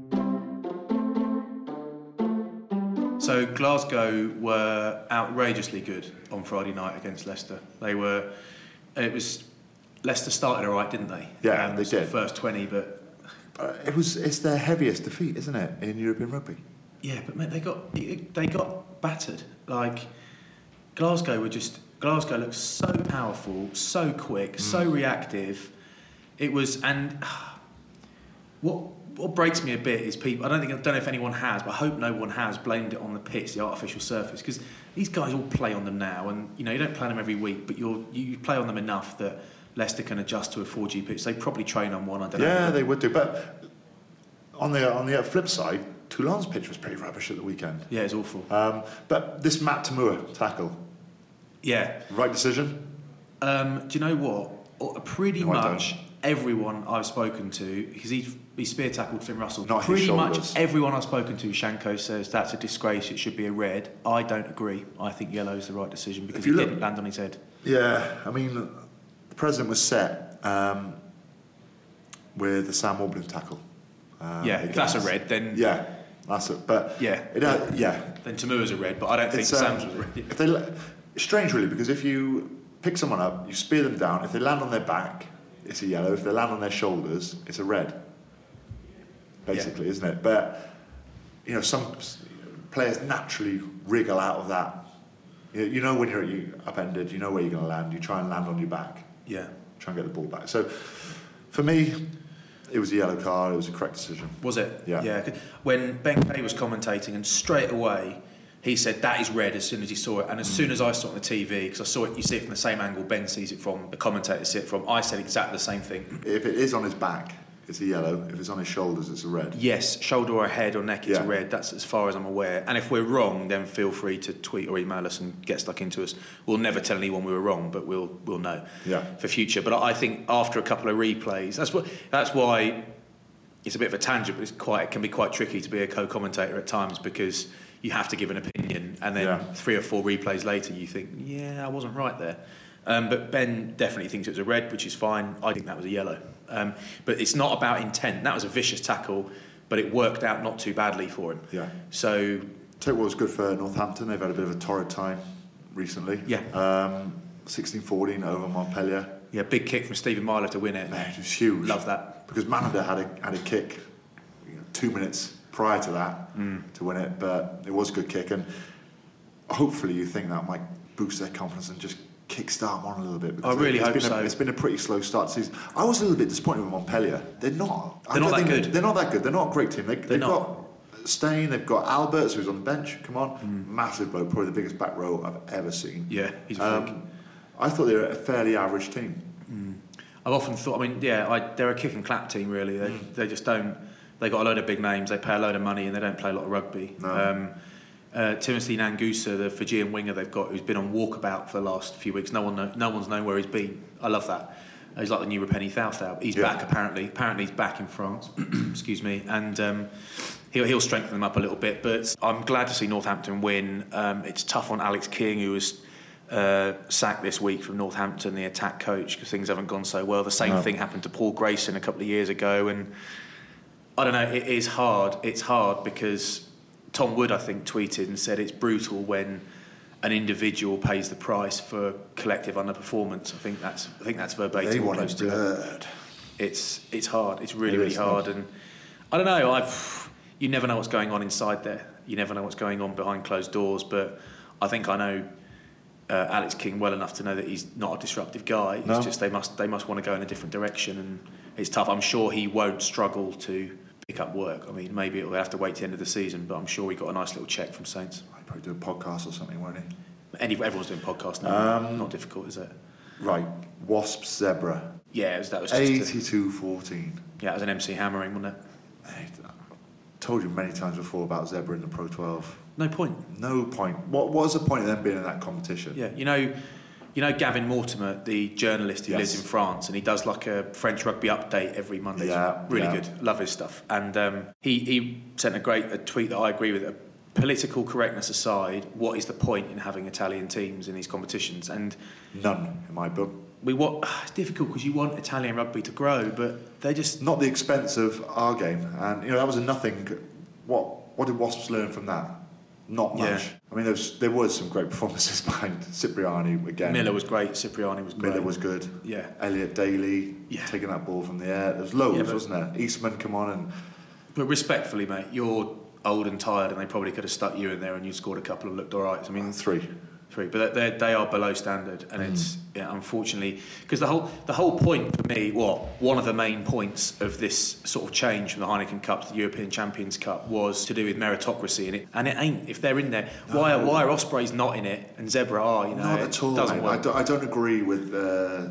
So Glasgow were outrageously good on Friday night against Leicester. They were, it was, Leicester started all right, didn't they? Yeah, they sort of did. First twenty, but uh, it was, it's their heaviest defeat, isn't it, in European rugby? Yeah, but mate, they got they got battered. Like Glasgow were just Glasgow looked so powerful, so quick, mm. so reactive. It was, and what what breaks me a bit is people. I don't think I don't know if anyone has, but I hope no one has blamed it on the pitch, the artificial surface, because these guys all play on them now, and you know you don't play them every week, but you're you play on them enough that Leicester can adjust to a four G pitch. They probably train on one. I don't yeah, know. Yeah, they would do, but on the on the flip side, Toulon's pitch was pretty rubbish at the weekend. Yeah, it's awful. Um, but this Matt Tamua tackle, yeah, right decision. Um, do you know what? Pretty no, much everyone I've spoken to, because he he spear tackled Finn Russell. Not pretty much everyone I've spoken to, Shanko says that's a disgrace. It should be a red. I don't agree. I think yellow is the right decision because he look, didn't land on his head. Yeah, I mean, the president was set um, with the Sam Auburn tackle. Um, yeah, if that's a red, then yeah, that's it. But yeah, it, uh, yeah, then Tamua's a red. But I don't think um, Sam's was a red. If they, it's strange, really, because if you pick someone up, you spear them down. If they land on their back, it's a yellow. If they land on their shoulders, it's a red. Basically, yeah. Isn't it? But you know, some players naturally wriggle out of that. You, you know, when you're you upended, you know where you're going to land. You try and land on your back. Yeah. Try and get the ball back. So, for me, it was a yellow card. It was a correct decision. Was it? Yeah. Yeah. When Ben Kay was commentating, and straight away he said that is red as soon as he saw it, and as mm. soon as I saw it on the T V, because I saw it, you see it from the same angle Ben sees it from, the commentator sees it from. I said exactly the same thing. If it is on his back, it's a yellow. If it's on his shoulders, it's a red. Yes, shoulder or head or neck, it's yeah. a red. That's as far as I'm aware. And if we're wrong, then feel free to tweet or email us and get stuck into us. We'll never tell anyone we were wrong, but we'll we'll know yeah. for future. But I think after a couple of replays, that's what that's why it's a bit of a tangent, but it's quite it can be quite tricky to be a co-commentator at times because you have to give an opinion, and then yeah. three or four replays later, you think, yeah, I wasn't right there. Um, but Ben definitely thinks it was a red, which is fine. I think that was a yellow. Um, but it's not about intent. That was a vicious tackle, but it worked out not too badly for him. Yeah. So, tell you what was good for Northampton. They've had a bit of a torrid time recently. Yeah. Um, sixteen fourteen over Montpellier. Yeah, big kick from Stephen Myler to win it. Man, it was huge. Love that. Because Manada had a had a kick, you know, two minutes prior to that mm. to win it, but it was a good kick, and hopefully you think that might boost their confidence and just kickstart them on a little bit. I really it's hope been so. A, it's been a pretty slow start to the season. I was a little bit disappointed with Montpellier. They're not. They're not that good. They're not that good. They're not a great team. They, they've not. got Stain, they've got Alberts, who's on the bench. Come on, mm. massive bloke, probably the biggest back row I've ever seen. Yeah, he's a freak. Um, I thought they were a fairly average team. Mm. I've often thought. I mean, yeah, I, they're a kick and clap team. Really, they mm. they just don't. They got a load of big names. They pay a load of money, and they don't play a lot of rugby. No. Um, uh, Timothy Nangusa, the Fijian winger they've got, who's been on walkabout for the last few weeks. No one, know, no one's known where he's been. I love that. Uh, he's like the new Rapeni Thauthaut. He's yeah. back apparently. Apparently he's back in France. Excuse me, and um, he'll he'll strengthen them up a little bit. But I'm glad to see Northampton win. Um, it's tough on Alex King, who was uh, sacked this week from Northampton, the attack coach, because things haven't gone so well. The same no. thing happened to Paul Grayson a couple of years ago, and I don't know. It is hard. It's hard because Tom Wood, I think, tweeted and said it's brutal when an individual pays the price for collective underperformance. I think that's. I think that's verbatim. They want close it to blurred. It's it's hard. It's really it really hard, not. And I don't know. I've you never know what's going on inside there. You never know what's going on behind closed doors. But I think I know uh, Alex King well enough to know that he's not a disruptive guy. No. It's just they must they must want to go in a different direction, and it's tough. I'm sure he won't struggle to pick up work. I mean, maybe it'll have to wait to the end of the season, but I'm sure we got a nice little check from Saints. I'd probably do a podcast or something, won't he? Any, everyone's doing podcasts now. Um, Not difficult, is it? Right, Wasps Zebra. Yeah, it was, that was just eighty-two fourteen. Yeah, it was an M C hammering, wasn't it? I told you many times before about Zebra in the Pro twelve. No point. No point. What was the point of them being in that competition? Yeah, you know, you know Gavin Mortimer, the journalist who yes. lives in France, and he does like a French rugby update every Monday. Yeah, really yeah. good. Love his stuff. And um, he he sent a great a tweet that I agree with. Political correctness aside, what is the point in having Italian teams in these competitions? And none, in my book. We want. It's difficult because you want Italian rugby to grow, but they're just not the expense of our game. And you know that was a nothing. What what did Wasps learn from that? Not much. Yeah. I mean, there was, there was some great performances behind Cipriani again. Miller was great. Cipriani was great. Miller was good. Yeah. Elliot Daly yeah. taking that ball from the air. There was loads, yeah, but, wasn't there? Eastman, come on and. But respectfully, mate, you're old and tired, and they probably could have stuck you in there, and you scored a couple and looked all right. I mean, three. Three, but they they are below standard, and mm. it's yeah, unfortunately because the whole the whole point for me, well, one of the main points of this sort of change from the Heineken Cup to the European Champions Cup was to do with meritocracy, and it and it ain't. If they're in there, no. why are, why are Ospreys not in it and Zebra are? You know, not at all. Doesn't work. I, don't, I don't agree with uh,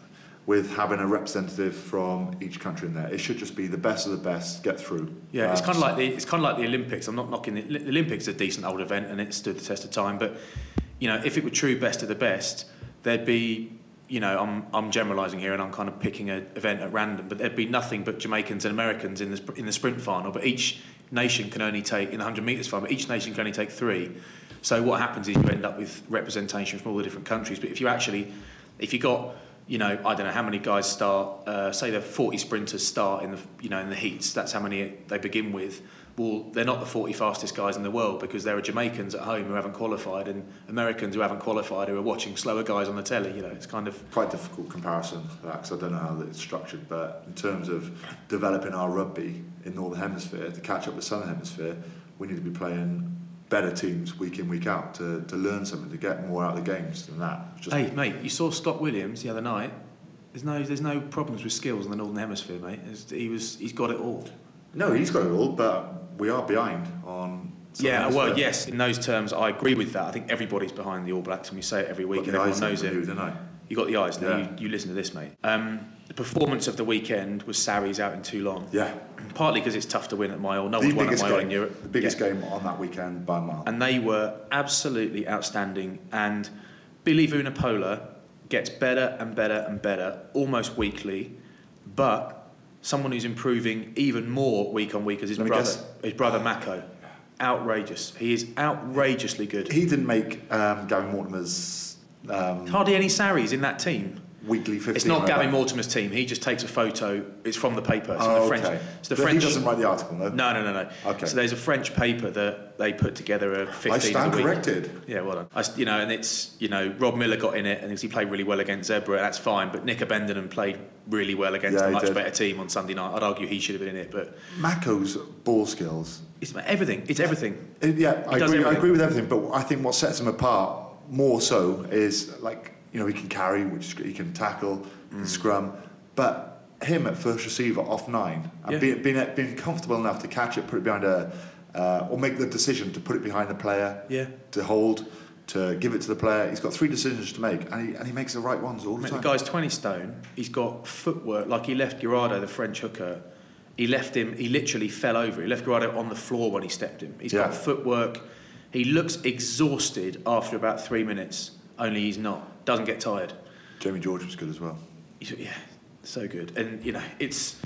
with having a representative from each country in there. It should just be the best of the best get through. Yeah, um, it's kind of like the it's kind of like the Olympics. I'm not knocking the, the Olympics is a decent old event, and it stood the test of time, but. You know, if it were true best of the best, there'd be, you know, I'm I'm generalising here and I'm kind of picking an event at random, but there'd be nothing but Jamaicans and Americans in the in the sprint final. But each nation can only take in the one hundred metres final. But each nation can only take three. So what happens is you end up with representation from all the different countries. But if you actually, if you got, you know, I don't know how many guys start. Uh, say the forty sprinters start in the, you know, in the heats. That's how many they begin with. Well, they're not the forty fastest guys in the world because there are Jamaicans at home who haven't qualified and Americans who haven't qualified who are watching slower guys on the telly. You know, it's kind of quite difficult comparison because I don't know how it's structured. But in terms of developing our rugby in Northern Hemisphere to catch up with Southern Hemisphere, we need to be playing better teams week in, week out to, to learn something, to get more out of the games than that. Just hey, mate, you saw Scott Williams the other night. There's no, there's no problems with skills in the Northern Hemisphere, mate. It's, he was, he's got it all. No, he's got it all, but we are behind on. Yeah, well, yes, in those terms, I agree with that. I think everybody's behind the All Blacks, and we say it every week, and everyone knows it. You, don't I? You got the eyes now. Yeah. You, you listen to this, mate. Um, the performance of the weekend was Sarries out in Toulon. Yeah. Partly because it's tough to win at Mile. No the one's won at Mile game, in Europe. The biggest yeah. game on that weekend by a mile. And they were absolutely outstanding. And Billy Vunipola gets better and better and better, almost weekly, but someone who's improving even more week on week is his Let brother, his brother Mako. Outrageous. He is outrageously good. He didn't make um, Gary Mortimer's... Um, Hardly any Sarries in that team. Weekly fifteen. It's not Gary Mortimer's team. He just takes a photo. It's from the paper. It's oh, the French. Okay. It's the but French. He doesn't write the article, no? No, no, no, no. Okay. So there's a French paper that they put together a fifteen I stand a week. corrected. Yeah, well done. I, you know, and it's, you know, Rob Miller got in it and he played really well against Zebra, and that's fine. But Nick Abendanon played really well against yeah, a much did. better team on Sunday night. I'd argue he should have been in it, but Mako's ball skills. It's everything. It's everything. It, yeah, I agree, everything. I agree with everything. But I think what sets him apart more so is like, you know, he can carry, which is, he can tackle, mm. scrum, but him at first receiver off nine and yeah. being, being being comfortable enough to catch it, put it behind a, uh, or make the decision to put it behind the player, yeah. to hold, to give it to the player. He's got three decisions to make, and he and he makes the right ones all the I mean, time. The guy's twenty stone. He's got footwork. Like he left Guirado, the French hooker. He left him. He literally fell over. He left Guirado on the floor when he stepped him. He's yeah. got footwork. He looks exhausted after about three minutes. Only he's not. Doesn't get tired. Jamie George was good as well. Yeah, so good. And you know, it's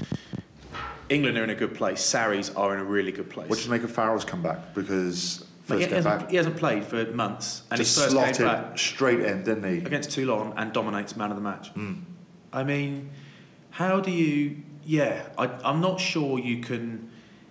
England are in a good place. Sarries are in a really good place. What did you make of Farrell's comeback? Because first he, came hasn't, back, he hasn't played for months, and just his first slotted came back straight in, didn't he? Against Toulon, and dominates man of the match. Mm. I mean, how do you? Yeah, I, I'm not sure you can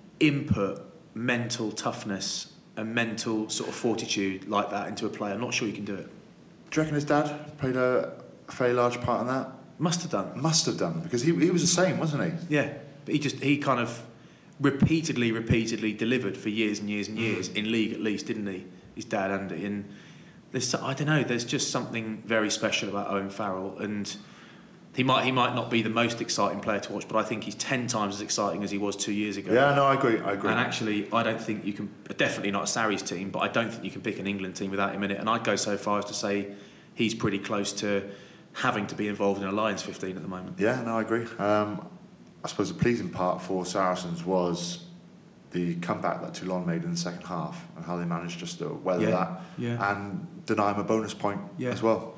input mental toughness and mental sort of fortitude like that into a player. I'm not sure you can do it. Do you reckon his dad played a, a very large part in that? Must have done. Must have done, because he he was the same, wasn't he? Yeah, but he just he kind of repeatedly, repeatedly delivered for years and years and years mm. in league at least, didn't he? His dad, Andy, and there's I don't know. There's just something very special about Owen Farrell, and he might he might not be the most exciting player to watch, but I think he's ten times as exciting as he was two years ago. Yeah, no, I agree. I agree. And actually, I don't think you can. Definitely not a Sarries team, but I don't think you can pick an England team without him in it. And I'd go so far as to say he's pretty close to having to be involved in a Lions fifteen at the moment. Yeah, no, I agree. Um, I suppose the pleasing part for Saracens was the comeback that Toulon made in the second half and how they managed just to weather yeah, that yeah. and deny him a bonus point yeah. as well.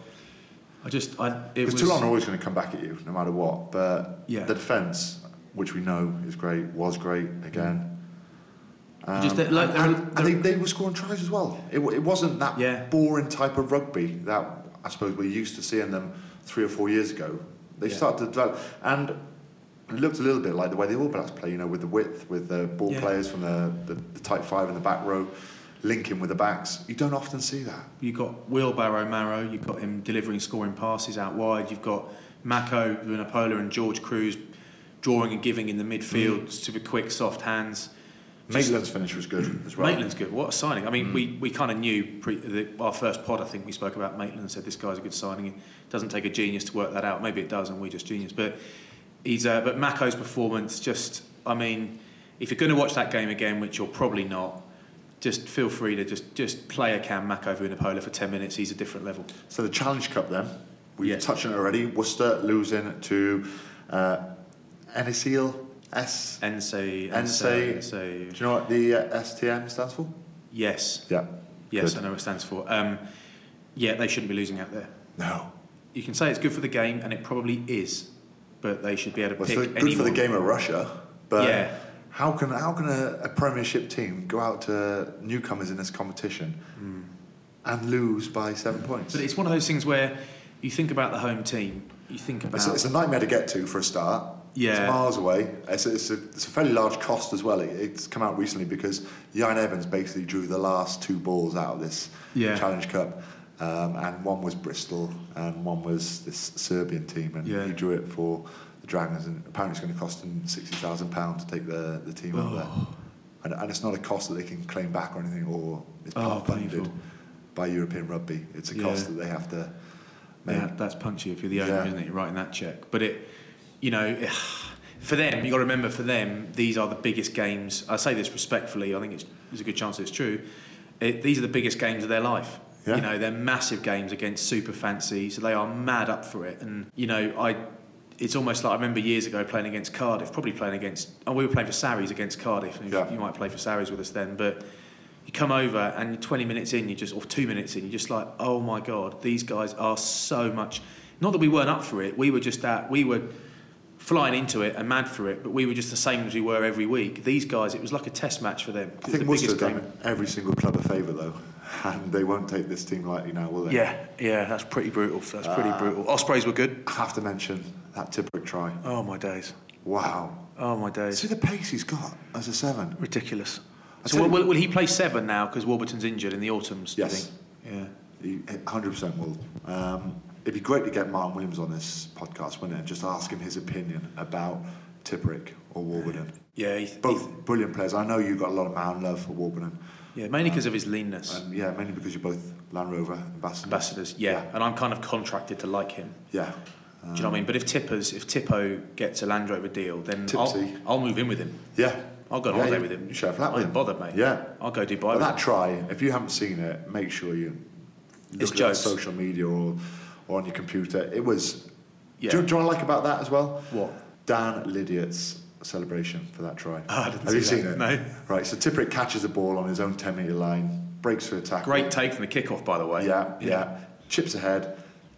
I just, I, it because was... Toulon are always going to come back at you no matter what, but yeah. the defence, which we know is great, was great again. Um, just, like, and and, and they, they were scoring tries as well. It, it wasn't that yeah. boring type of rugby that I suppose we're used to seeing them three or four years ago. They yeah. started to develop, and it looked a little bit like the way the All Blacks play, you know, with the width, with the ball yeah. players from the, the, the tight five in the back row, linking with the backs. You don't often see that. You've got Wheelbarrow Marrow, you've got him delivering scoring passes out wide, you've got Mako, Vunipola and George Cruz drawing and giving in the midfield, mm. super quick, soft hands. Maitland's finish was good as well. Maitland's good. What a signing! I mean, Mm. we, we kind of knew pre, the, our first pod. I think we spoke about Maitland and said this guy's a good signing. It doesn't take a genius to work that out. Maybe it does, and we just genius. But he's uh, but Mako's performance just. I mean, if you're going to watch that game again, which you're probably not, just feel free to just just play a Cam Mako Vunipola for ten minutes. He's a different level. So the Challenge Cup then, we've Yeah. touched on it already. Worcester losing to uh, Enniseal. S. Ensay, Ensay. Ensay. Do you know what the uh, S T M stands for? Yes. Yeah. Yes, Good. I know what it stands for. Um, yeah, they shouldn't be losing out there. No. You can say it's good for the game, and it probably is, but they should be able to Well, pick it's good anyone. for the game of Russia, but Yeah. how can how can a, a Premiership team go out to newcomers in this competition Mm. and lose by seven points? But it's one of those things where you think about the home team, you think about... It's, it's a nightmare to get to for a start. Yeah. It's miles away. It's a, it's a, it's a fairly large cost as well. It, it's come out recently because Jan Evans basically drew the last two balls out of this Yeah. Challenge Cup. Um, and one was Bristol and one was this Serbian team. And Yeah. he drew it for the Dragons. And apparently it's going to cost him sixty thousand pounds to take the, the team over there. And, and it's not a cost that they can claim back or anything, or it's Oh, part funded painful. by European Rugby. It's a Yeah. cost that they have to make. Yeah, that's punchy if you're the owner, Yeah. isn't it? You're writing that check. But it, you know, for them, you've got to remember, for them, these are the biggest games. I say this respectfully, I think it's, there's a good chance it's true. It, these are the biggest games of their life. Yeah. You know, they're massive games against super fancy, so they are mad up for it. And, you know, I, it's almost like I remember years ago playing against Cardiff, probably playing against, oh, we were playing for Sarries against Cardiff. And Yeah. You might play for Sarries with us then, but you come over and twenty minutes in, you just, or two minutes in, you're just like, oh my God, these guys are so much. Not that we weren't up for it, we were just at, we were flying into it and mad for it, but we were just the same as we were every week. These guys, it was like a test match for them. I think Worcester's done every single club a favour though, and they won't take this team lightly now, will they? Yeah, yeah, that's pretty brutal. That's pretty Uh, brutal. Ospreys were good. I have to mention that Tipperick try. Oh my days. Wow. Oh my days. See the pace he's got as a seven. Ridiculous. I So tell will, you- will he play seven now because Warburton's injured in the autumns? Yes. Do you think? Yeah. He one hundred percent will. Um, it'd be great to get Martin Williams on this podcast, wouldn't it? And just ask him his opinion about Tipperick or Warburton. Yeah. He, Both he, brilliant players. I know you've got a lot of man love for Warburton. yeah. Mainly because of his leanness. And yeah, mainly because you're both Land Rover ambassadors. Ambassadors. Yeah. Yeah. And I'm kind of contracted to like him. Yeah. Do you know what I mean? But if Tippers, if Tippo gets a Land Rover deal, then I'll, Tipsy. I'll move in with him. Yeah. I'll go on Yeah, holiday you- with him. you share a flat I with ain't him. bothered, mate. Yeah. I'll go Dubai But with that him. try, if you haven't seen it, make sure you look It's at it on jokes. social media or, or on your computer. It was. Yeah. Do, you, do you know what I like about that as well? What? Dan Lydiot's celebration for that try. Oh, I didn't Have see you that. seen it? No. Right, so Tipperick catches the ball on his own ten metre line, breaks for a tackle. Great take from the kickoff, by the way. Yeah, yeah. Chips ahead,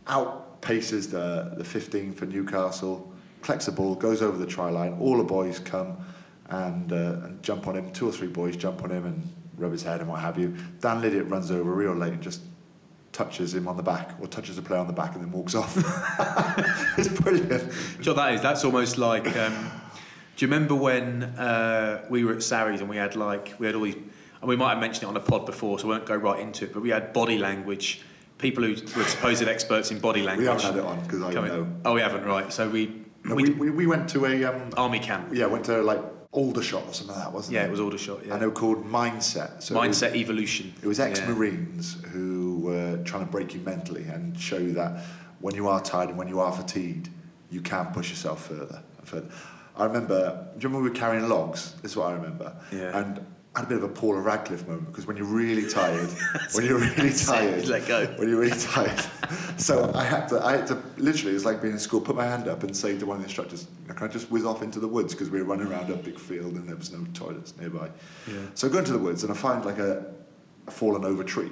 outpaces the, the fifteen for Newcastle, collects the ball, goes over the try line. All the boys come and, uh, and jump on him. Two or three boys jump on him and rub his head and what have you. Dan Lydiot runs over real late and just touches him on the back, or touches the player on the back and then walks off. It's brilliant. Do you know what that is? That's almost like. Um, do you remember when uh, we were at Sarries and we had like we had all these, and we might have mentioned it on the pod before, so I won't go right into it. But we had body language, people who were supposed experts in body language. We haven't had it on because I coming. know. Oh, we haven't, right? So we No, we, we, we, we went to a um, army camp. yeah, went to like Aldershot or something like that, wasn't it? Yeah, it was Aldershot. Yeah. I know, called Mindset. So it was- Mindset evolution. It was Yeah. ex-Marines who were trying to break you mentally and show you that when you are tired and when you are fatigued, you can push yourself further and further. I remember, do you remember we were carrying logs? This is what I remember. Yeah. And I had a bit of a Paula Radcliffe moment because when you're really tired, when you're really tired, Let go. when you're really tired. So I had to, I had to literally, it's like being in school, put my hand up and say to one of the instructors, can I just whiz off into the woods because we were running around a big field and there was no toilets nearby. Yeah. So I go into the woods and I find like a, a fallen over tree.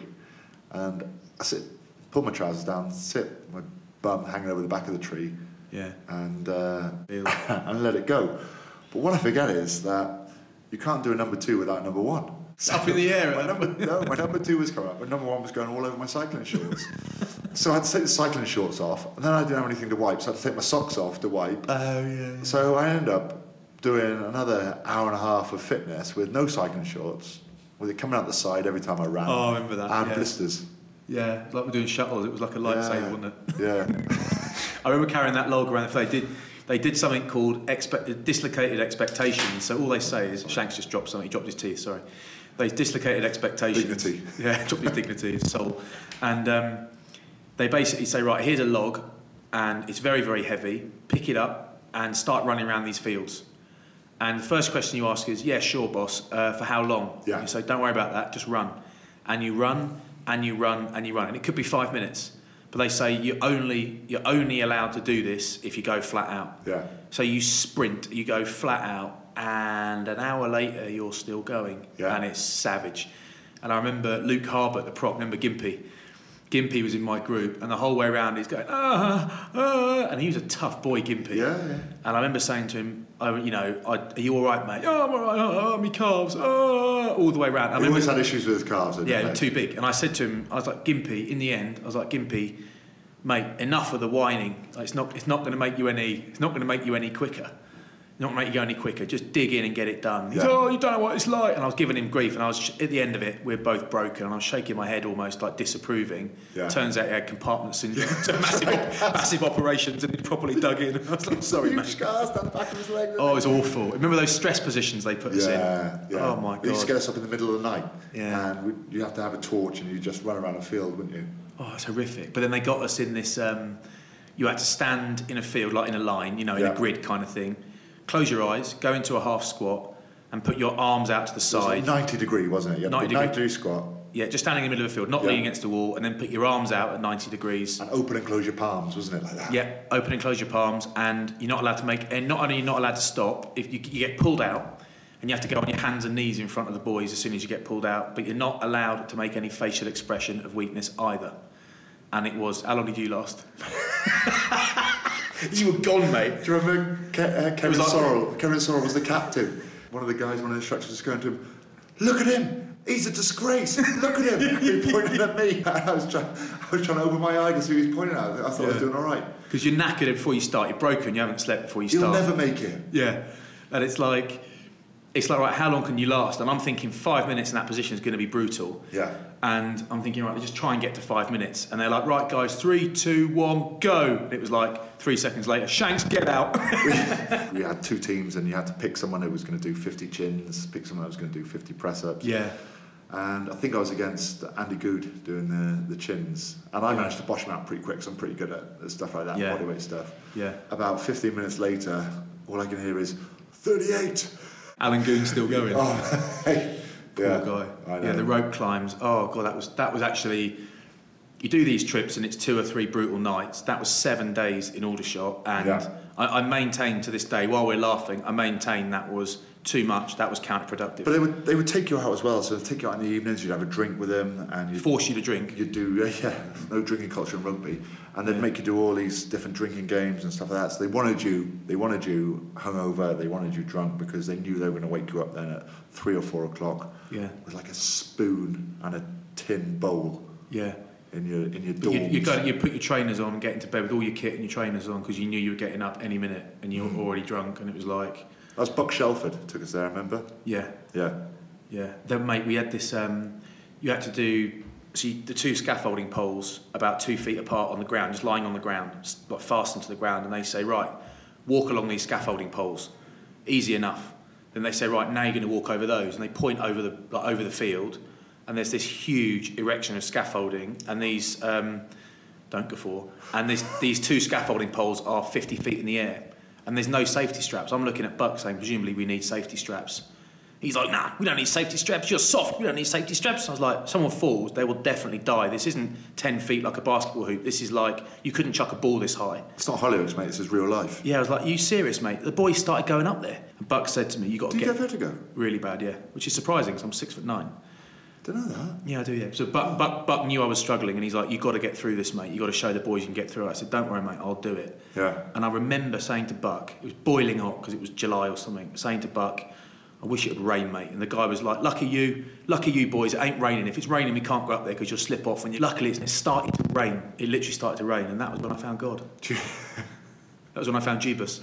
And I sit, pull my trousers down, sit, my bum hanging over the back of the tree, Yeah. and uh, Feel. and let it go. But what I forget is that you can't do a number two without number one. It's up in the air. My number, no, my number two was coming up, but number one was going all over my cycling shorts. So I had to take the cycling shorts off, and then I didn't have anything to wipe, so I had to take my socks off to wipe. Oh yeah. So I ended up doing another hour and a half of fitness with no cycling shorts, with it coming out the side every time I ran. Oh, I remember that, And yeah. blisters. Yeah, like we're doing shuttles. It was like a lifesaver, Yeah. wasn't it? Yeah. I remember carrying that log around. If they did, they did something called expe- dislocated expectations. So all they say is, Shanks just dropped something, he dropped his teeth, sorry. They dislocated expectations. Dignity. Yeah, dropped his dignity, his soul. And um, they basically say, right, here's a log, and it's very, very heavy, pick it up and start running around these fields. And the first question you ask is, yeah, sure, boss, uh, for how long? Yeah. You say, don't worry about that, just run. And you run, and you run, and you run. And it could be five minutes. But they say you only, you're only allowed to do this if you go flat out. Yeah. So you sprint, you go flat out, and an hour later you're still going. Yeah. And it's savage. And I remember Luke Harbour, the prop, remember Gimpy? Gimpy was in my group, and the whole way around he's going, ah, ah, and he was a tough boy, Gimpy. Yeah, yeah. And I remember saying to him, oh, you know, I, are you all right, mate? Oh, I'm all right, oh, my calves, oh, all the way around. I He always remember, had issues with his calves, didn't yeah, he? too big. And I said to him, I was like, Gimpy, in the end, I was like, Gimpy, mate, enough of the whining. Like, it's not, it's not going to make you any, it's not going to make you any quicker. It's not going to make you go any quicker. Just dig in and get it done. He's, Yeah. oh, you don't know what it's like. And I was giving him grief, and I was at the end of it, we're both broken, and I was shaking my head almost like disapproving. Yeah. Turns out he had compartment syndrome, so massive, massive operations, and he'd properly dug in. And I was like, sorry, Huge mate. scars down the back of his leg. Oh, it was awful. Remember those stress positions they put us in? Yeah, yeah. Oh my They used to god. get us up in the middle of the night, Yeah. and we, you have to have a torch, and you just run around a field, wouldn't you? Oh, it's horrific. But then they got us in this. Um, you had to stand in a field, like in a line, you know, in Yeah. a grid kind of thing. Close your eyes, go into a half squat, and put your arms out to the It was side. ninety degree, wasn't it? You had to ninety put ninety degree. degree squat, Yeah, just standing in the middle of the field, not Yeah. leaning against the wall, and then put your arms out at ninety degrees. and open and close your palms, wasn't it, like that? Yeah, open and close your palms, and you're not allowed to make. And not only are you not allowed to stop, if you, you get pulled out, and you have to go on your hands and knees in front of the boys as soon as you get pulled out. But you're not allowed to make any facial expression of weakness either. And it was. How long did you last? You were gone, mate. Do you remember Ke- uh, Kevin like- Sorrell? Kevin Sorrell was the captain. One of the guys, one of the instructors was going to him, look at him, he's a disgrace, look at him. He pointed at me. I was, trying, I was trying to open my eye to see who he was pointing at. I thought I was Yeah. doing all right. Because you're knackered before you start. You're broken. You haven't slept before you You'll start. never make it. Yeah, and it's like, it's like, right, how long can you last? And I'm thinking five minutes in that position is going to be brutal. Yeah. And I'm thinking, right, just try and get to five minutes. And they're like, right, guys, three, two, one, go. And it was like three seconds later, Shanks, get out. We had two teams, and you had to pick someone who was going to do fifty chins, pick someone who was going to do fifty press-ups. Yeah. And I think I was against Andy Good doing the, the chins. And I Yeah. managed to bosh him out pretty quick, so I'm pretty good at at stuff like that, Yeah. bodyweight stuff. Yeah. About fifteen minutes later, all I can hear is, thirty-eight! Alan Goon's still going. Oh, hey. Poor yeah, guy. I know. Yeah, the rope climbs. Oh god, that was that was actually. You do these trips and it's two or three brutal nights. That was seven days in Aldershot, and Yeah. I, I maintain to this day, while we're laughing, I maintain that was too much. That was counterproductive. But they would they would take you out as well. So they'd take you out in the evenings. You'd have a drink with them, and you'd Force you to drink. You'd do yeah, no drinking culture in rugby, and they'd Yeah. make you do all these different drinking games and stuff like that. So they wanted you they wanted you hungover. They wanted you drunk because they knew they were going to wake you up then at three or four o'clock. Yeah. With like a spoon and a tin bowl Yeah. in your in your You, dorms. you, got, you put your trainers on and get into bed with all your kit and your trainers on because you knew you were getting up any minute and you were already drunk, and it was like, That was Buck Shelford took us there. Remember? yeah, Yeah. yeah. Then mate, we had this. Um, you had to do see the two scaffolding poles about two feet apart on the ground, just lying on the ground, s- like fastened to the ground, and they say, right, walk along these scaffolding poles. Easy enough. Then they say, right, now you're going to walk over those, and they point over the like, over the field, and there's this huge erection of scaffolding, and these um, don't guffaw, and these these two scaffolding poles are fifty feet in the air, and there's no safety straps. I'm looking at Buck saying, presumably we need safety straps. He's like, nah, we don't need safety straps. You're soft. We don't need safety straps. I was like, someone falls, they will definitely die. This isn't ten feet like a basketball hoop. This is like, you couldn't chuck a ball this high. It's not Hollyoaks, mate. This is real life. Yeah, I was like, are you serious, mate? The boys started going up there. And Buck said to me, you got to Do you get get vertigo? really bad, yeah. Which is surprising, because I'm six foot nine. Don't know that. Yeah, I do, yeah. So Buck, Buck, Buck knew I was struggling, and he's like, you've got to get through this, mate. You've got to show the boys you can get through it. I said, don't worry, mate, I'll do it. Yeah. And I remember saying to Buck, it was boiling hot because it was July or something, saying to Buck, I wish it would rain, mate. And the guy was like, lucky you, lucky you boys, it ain't raining. If it's raining, we can't go up there because you'll slip off. And luckily, it's started to rain. It literally started to rain, and that was when I found God. Do you, That was when I found Jeebus.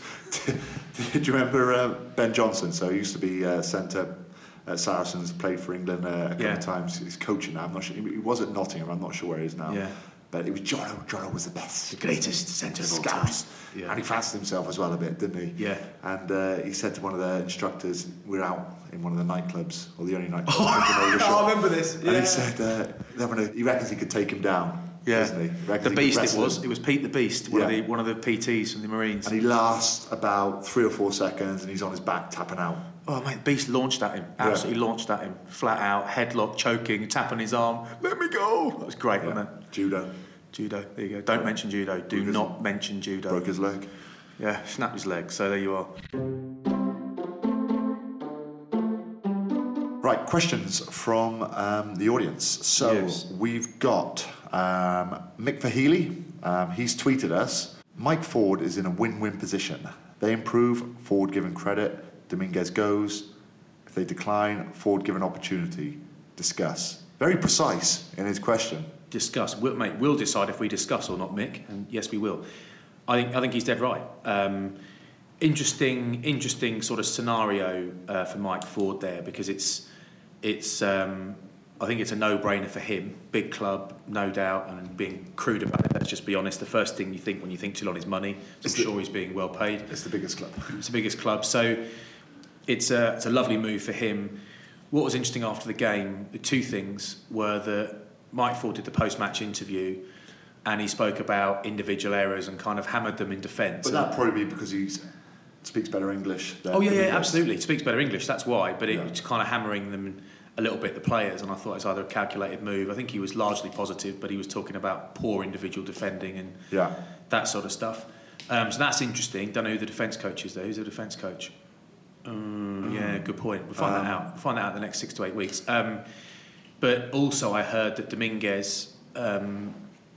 do you remember uh, Ben Johnson? So he used to be uh, centre at Saracens, played for England uh, a couple Yeah. of times. He's coaching now. I'm not sure. He was at Nottingham. I'm not sure where he is now. Yeah. But it was Jono. Jono was the best. The greatest centre of all time. Yeah. And he fancied himself as well a bit, didn't he? Yeah. And uh, he said to one of the instructors, we're out in one of the nightclubs, or the only nightclub. Oh, I remember this. Yeah. And he said, uh, they're gonna, he reckons he could take him down. Yeah. Doesn't he? The he Beast it was. Him. It was Pete the Beast, one, yeah. of the, one of the P Ts from the Marines. And he lasts about three or four seconds and he's on his back tapping out. Oh, mate, Beast launched at him. Absolutely yeah. launched at him. Flat out, headlock, choking, tapping his arm. Let me go. That was great, yeah. wasn't it? Judo. Judo, there you go. Don't mention judo. Do broke not his, mention judo. Broke his leg. Yeah, snapped his leg. So there you are. Right, questions from um, the audience. So yes. we've got um, Mick Fahili. Um, he's tweeted us. Mike Ford is in a win-win position. They improve, Ford given credit. Dominguez goes. If they decline, Ford given opportunity. Discuss. Very precise in his question. Discuss. We'll, mate, we'll decide if we discuss or not, Mick. And yes, we will. I think I think he's dead right. Um, interesting, interesting sort of scenario uh, for Mike Ford there, because it's it's. Um, I think it's a no-brainer for him. Big club, no doubt, and being crude about it. Let's just be honest. The first thing you think when you think Toulon is money. So I'm sure he's being well paid. It's the biggest club. It's the biggest club. So it's a it's a lovely move for him. What was interesting after the game, the two things were that Mike Ford did the post-match interview, and he spoke about individual errors and kind of hammered them in defence. But that'd probably be because he speaks better English. Than oh yeah, yeah, English. Absolutely. He speaks better English. That's why. But it yeah. was kind of hammering them a little bit, the players, and I thought it was either a calculated move. I think he was largely positive, but he was talking about poor individual defending and yeah. that sort of stuff. Um, so that's interesting. Don't know who the defence coach is though. Who's the defence coach? Um, mm. Yeah, good point. We'll find um, that out. We'll find that out in the next six to eight weeks. Um, but also I heard that Dominguez, um,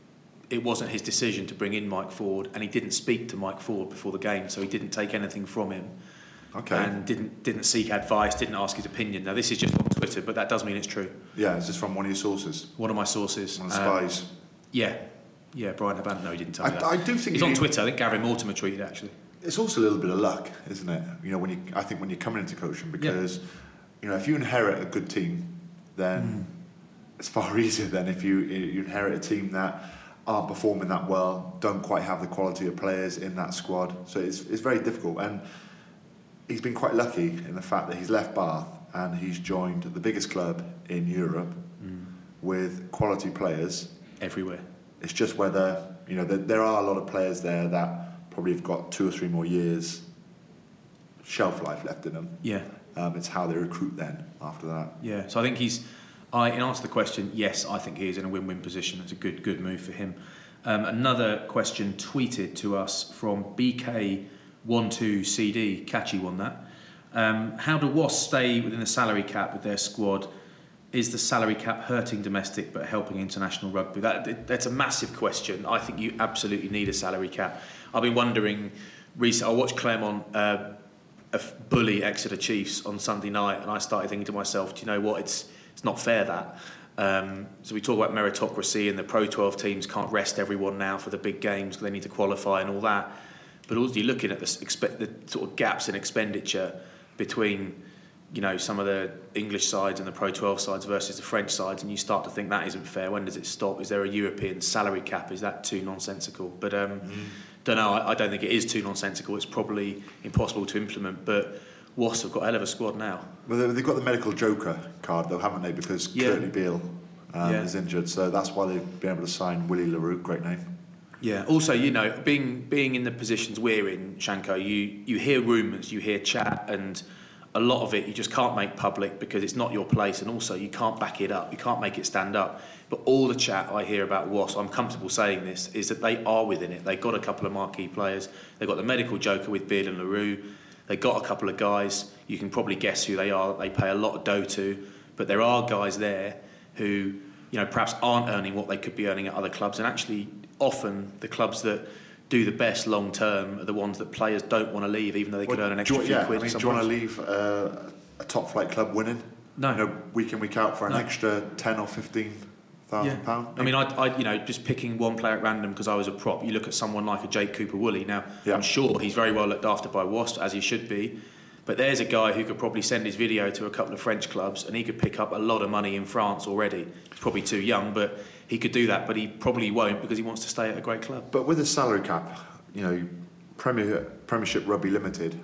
it wasn't his decision to bring in Mike Ford, and he didn't speak to Mike Ford before the game, so he didn't take anything from him. Okay. And didn't didn't seek advice, didn't ask his opinion. Now this is just on Twitter, but that does mean it's true. Yeah, is this from one of your sources? One of my sources. One of the spies. Um, yeah, yeah. Brian Haban. No, he didn't tell me I, that. I do think he's on Twitter. I think Gavin Mortimer tweeted actually. It's also a little bit of luck, isn't it? You know, when you I think when you're coming into coaching, because yeah. you know if you inherit a good team, then mm. it's far easier than if you you inherit a team that aren't performing that well, don't quite have the quality of players in that squad. So it's it's very difficult. And he's been quite lucky in the fact that he's left Bath and he's joined the biggest club in Europe mm. with quality players everywhere. It's just whether, you know, there, there are a lot of players there that probably have got two or three more years shelf life left in them. Yeah. Um, it's how they recruit then after that. Yeah. So I think he's, I, in answer to the question, yes, I think he is in a win-win position. It's a good, good move for him. Um, another question tweeted to us from B K one two C D, catchy one that. Um, how do Wasps stay within the salary cap with their squad? Is the salary cap hurting domestic but helping international rugby? That, that's a massive question. I think you absolutely need a salary cap. I've been wondering recently, I watched Clermont uh, bully Exeter Chiefs on Sunday night, and I started thinking to myself, do you know what, it's it's not fair that. Um, so we talk about meritocracy and the Pro twelve teams can't rest everyone now for the big games because they need to qualify and all that. But also you're looking at the, expe- the sort of gaps in expenditure between, you know, some of the English sides and the Pro twelve sides versus the French sides, and you start to think that isn't fair. When does it stop? Is there a European salary cap? Is that too nonsensical? But um, mm. don't know. I, I don't think it is too nonsensical. It's probably impossible to implement. But Wasps have got a hell of a squad now. Well, they've got the medical joker card, though, haven't they? Because yeah. Curtly Beale um, yeah. is injured, so that's why they've been able to sign Willie LaRue. Great name. Yeah. Also, you know, being being in the positions we're in, Shanko, you you hear rumours, you hear chat, and a lot of it you just can't make public because it's not your place, and also you can't back it up, you can't make it stand up. But all the chat I hear about Wasps, I'm comfortable saying this, is that they are within it. They've got a couple of marquee players. They've got the medical joker with Beard and LaRue. They've got a couple of guys, you can probably guess who they are, that they pay a lot of dough to. But there are guys there who, you know, perhaps aren't earning what they could be earning at other clubs, and actually often the clubs that do the best long term are the ones that players don't want to leave, even though they could well, earn an extra you, few yeah, quid. I mean, do you want to leave uh, a top flight club winning? No. You know, week in, week out for an no. extra ten or fifteen thousand yeah. pounds. I mean, I, I, you know, just picking one player at random because I was a prop. You look at someone like a Jake Cooper-Woolley. Now, yeah. I'm sure he's very well looked after by Wasps, as he should be. But there's a guy who could probably send his video to a couple of French clubs and he could pick up a lot of money in France already. He's probably too young, but he could do that, but he probably won't because he wants to stay at a great club. But with the salary cap, you know, Premier, Premiership Rugby Limited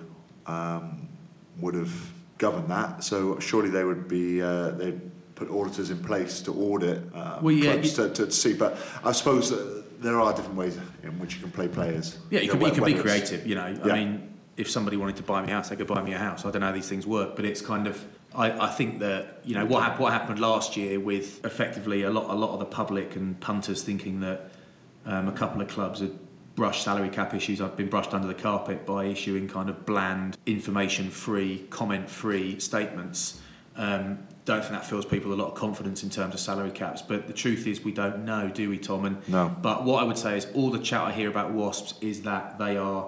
um, would have governed that, so surely they would be, uh, they'd put auditors in place to audit um, well, yeah, clubs you, to, to see. But I suppose uh, there are different ways in which you can play players. Yeah, you, you can, know, you can be it's, creative, you know. Yeah. I mean, if somebody wanted to buy me a house, they could buy me a house. I don't know how these things work, but it's kind of... I, I think that, you know, what, hap- what happened last year with effectively a lot a lot of the public and punters thinking that um, a couple of clubs had brushed salary cap issues. I've been brushed under the carpet by issuing kind of bland, information-free, comment-free statements. Um, don't think that fills people with a lot of confidence in terms of salary caps. But the truth is we don't know, do we, Tom? And, no. But what I would say is all the chat I hear about Wasps is that they are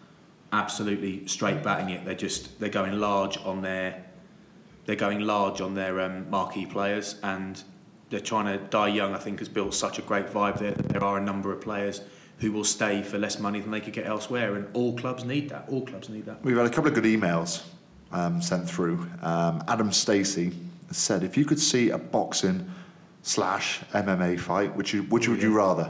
absolutely straight batting it. They're just they're going large on their they're going large on their um, marquee players, and they're trying to die young. I think has built such a great vibe there that there are a number of players who will stay for less money than they could get elsewhere, and all clubs need that. All clubs need that. We've had a couple of good emails um, sent through. Um, Adam Stacey said, if you could see a boxing slash M M A fight, which you, which would yeah. you rather?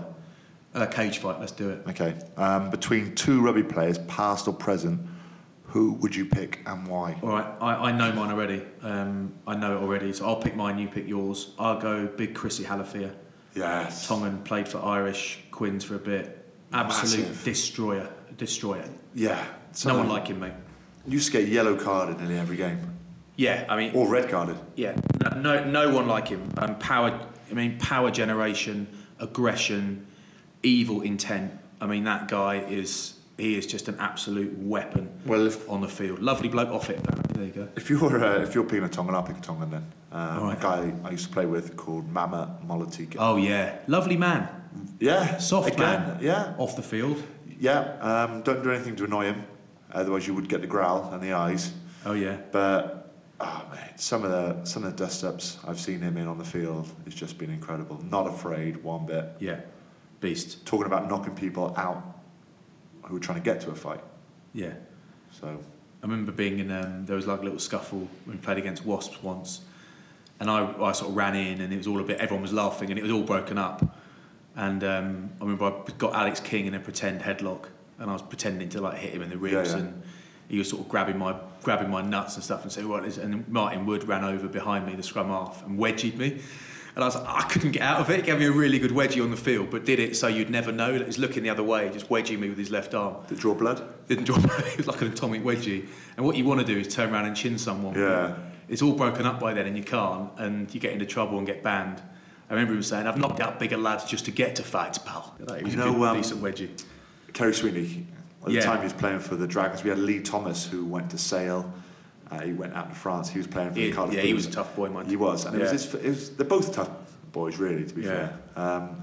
A cage fight, let's do it. Okay. Um, between two rugby players, past or present, who would you pick and why? All right, I, I know mine already. Um, I know it already, so I'll pick mine, you pick yours. I'll go big Chrissy Halafia. Yes. Tongan, played for Irish Quins for a bit. Absolute Massive. destroyer. Destroyer. Yeah. So no one like him, mate. Used to get yellow carded nearly every game. Yeah, I mean... Or red carded. Yeah, no, no, no one like him. Um, power, I mean, power generation, aggression, evil intent. I mean, that guy is... He is just an absolute weapon well, if, on the field. Lovely bloke off it. There you go. If you're uh, if you're picking a Tongan, I'll pick a Tongan then. Um, right. A guy I used to play with called Mama Molotika. Oh yeah, lovely man. Yeah, soft again, man. Yeah, off the field. Yeah, um, don't do anything to annoy him, otherwise you would get the growl and the eyes. Oh yeah. But oh man, some of the some of the dust ups I've seen him in on the field has just been incredible. Not afraid one bit. Yeah, beast. Talking about knocking people out who were trying to get to a fight. Yeah. So I remember being in um, there was like a little scuffle when we played against Wasps once, and I, I sort of ran in and it was all a bit everyone was laughing and it was all broken up, and um, I remember I got Alex King in a pretend headlock and I was pretending to like hit him in the ribs yeah, yeah. and he was sort of grabbing my grabbing my nuts and stuff and saying what is and Martin Wood ran over behind me the scrum half and wedgied me. And I was like, I couldn't get out of it. He gave me a really good wedgie on the field, but did it so you'd never know that he's looking the other way, just wedging me with his left arm. Did it draw blood? Didn't draw blood. It was like an atomic wedgie. And what you want to do is turn around and chin someone. Yeah. It's all broken up by then and you can't, and you get into trouble and get banned. I remember him saying, I've knocked out bigger lads just to get to fights, pal. It was you a know, good, um, decent wedgie. Kerry Sweeney, at the yeah. time he was playing for the Dragons, we had Lee Thomas who went to Sale. Uh, he went out to France. He was playing for he, the Cardiff Yeah, Blues. he was a tough boy, man. He was. And yeah. it was, his, it was they're both tough boys, really, to be yeah. fair. Um,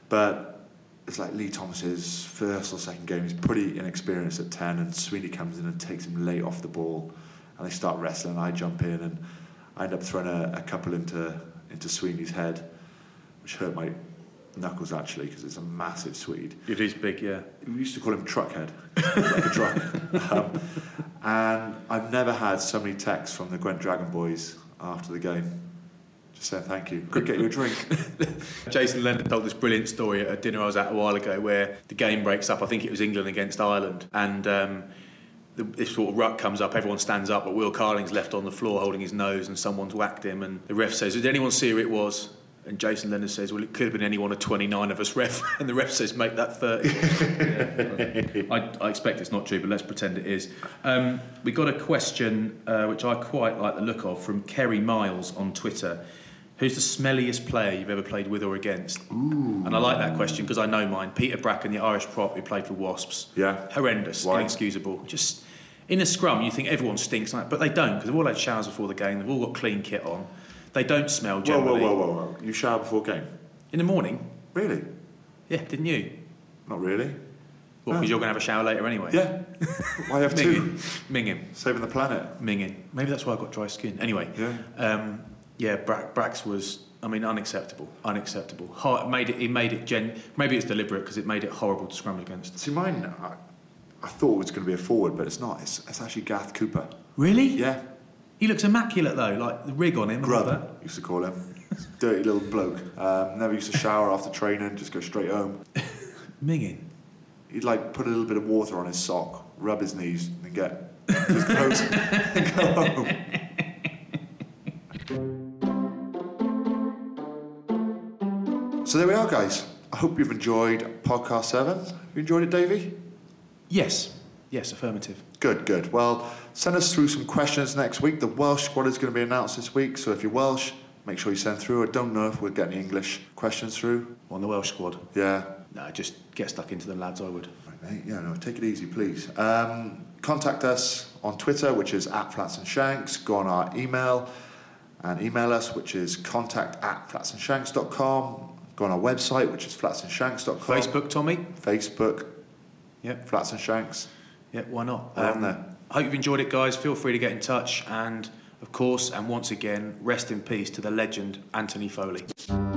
but it's like Lee Thomas's first or second game. He's pretty inexperienced at ten, and Sweeney comes in and takes him late off the ball, and they start wrestling. I jump in, and I end up throwing a, a couple into into Sweeney's head, which hurt my knuckles actually because it's a massive Swede. It is big, yeah. We used to call him Truckhead, like a truck. Um, and I've never had so many texts from the Gwent Dragon boys after the game. Just saying thank you. Could get you a drink. Jason Leonard told this brilliant story at a dinner I was at a while ago where the game breaks up. I think it was England against Ireland. And um, the, this sort of ruck comes up, everyone stands up, but Will Carling's left on the floor holding his nose and someone's whacked him. And the ref says, did anyone see who it was? And Jason Leonard says, well, it could have been any one of twenty-nine of us, ref. And the ref says, make that thirty. yeah. I, I expect it's not true, but let's pretend it is. Um, we got a question, uh, which I quite like the look of, from Kerry Miles on Twitter. Who's the smelliest player you've ever played with or against? Ooh. And I like that question because I know mine. Peter Bracken, the Irish prop who played for Wasps. Yeah. Horrendous, Why? Inexcusable. Just in a scrum, you think everyone stinks, but they don't because they've all had showers before the game. They've all got clean kit on. They don't smell generally. Whoa, whoa, whoa, whoa, whoa. You shower before game? In the morning? Really? Yeah, didn't you? Not really. Well, because no. you're going to have a shower later anyway. Yeah. Why have two? Minging. Saving the planet. Minging. Maybe that's why I got dry skin. Anyway. Yeah. Um, yeah, Bra- Brax was, I mean, unacceptable. Unacceptable. Hard, made it, it made it, gen- maybe it's deliberate because it made it horrible to scrum against. See, mine, I, I thought it was going to be a forward, but it's not. It's, it's actually Garth Cooper. Really? Yeah. He looks immaculate though, like the rig on him. and all that. Grub, used to call him. Dirty little bloke. Um, never used to shower after training, just go straight home. Minging. He'd like put a little bit of water on his sock, rub his knees, and get his clothes and go home. So there we are, guys. I hope you've enjoyed podcast seven. Have you enjoyed it, Davey? Yes. Yes, affirmative. Good, good. Well, send us through some questions next week. The Welsh squad is going to be announced this week, so if you're Welsh, make sure you send through. I don't know if we'll get any English questions through. On the Welsh squad. Yeah. No, just get stuck into them, lads, I would. Right, mate. Yeah, no, take it easy, please. Um, contact us on Twitter, which is at Flats and Shanks. Go on our email and email us, which is contact at flatsandshanks dot com. Go on our website, which is flatsandshanks dot com. Facebook, Tommy? Facebook. Yep. Flats and Shanks. Yeah, why not? We're on there. I hope you've enjoyed it, guys. Feel free to get in touch. And, of course, and once again, rest in peace to the legend, Anthony Foley.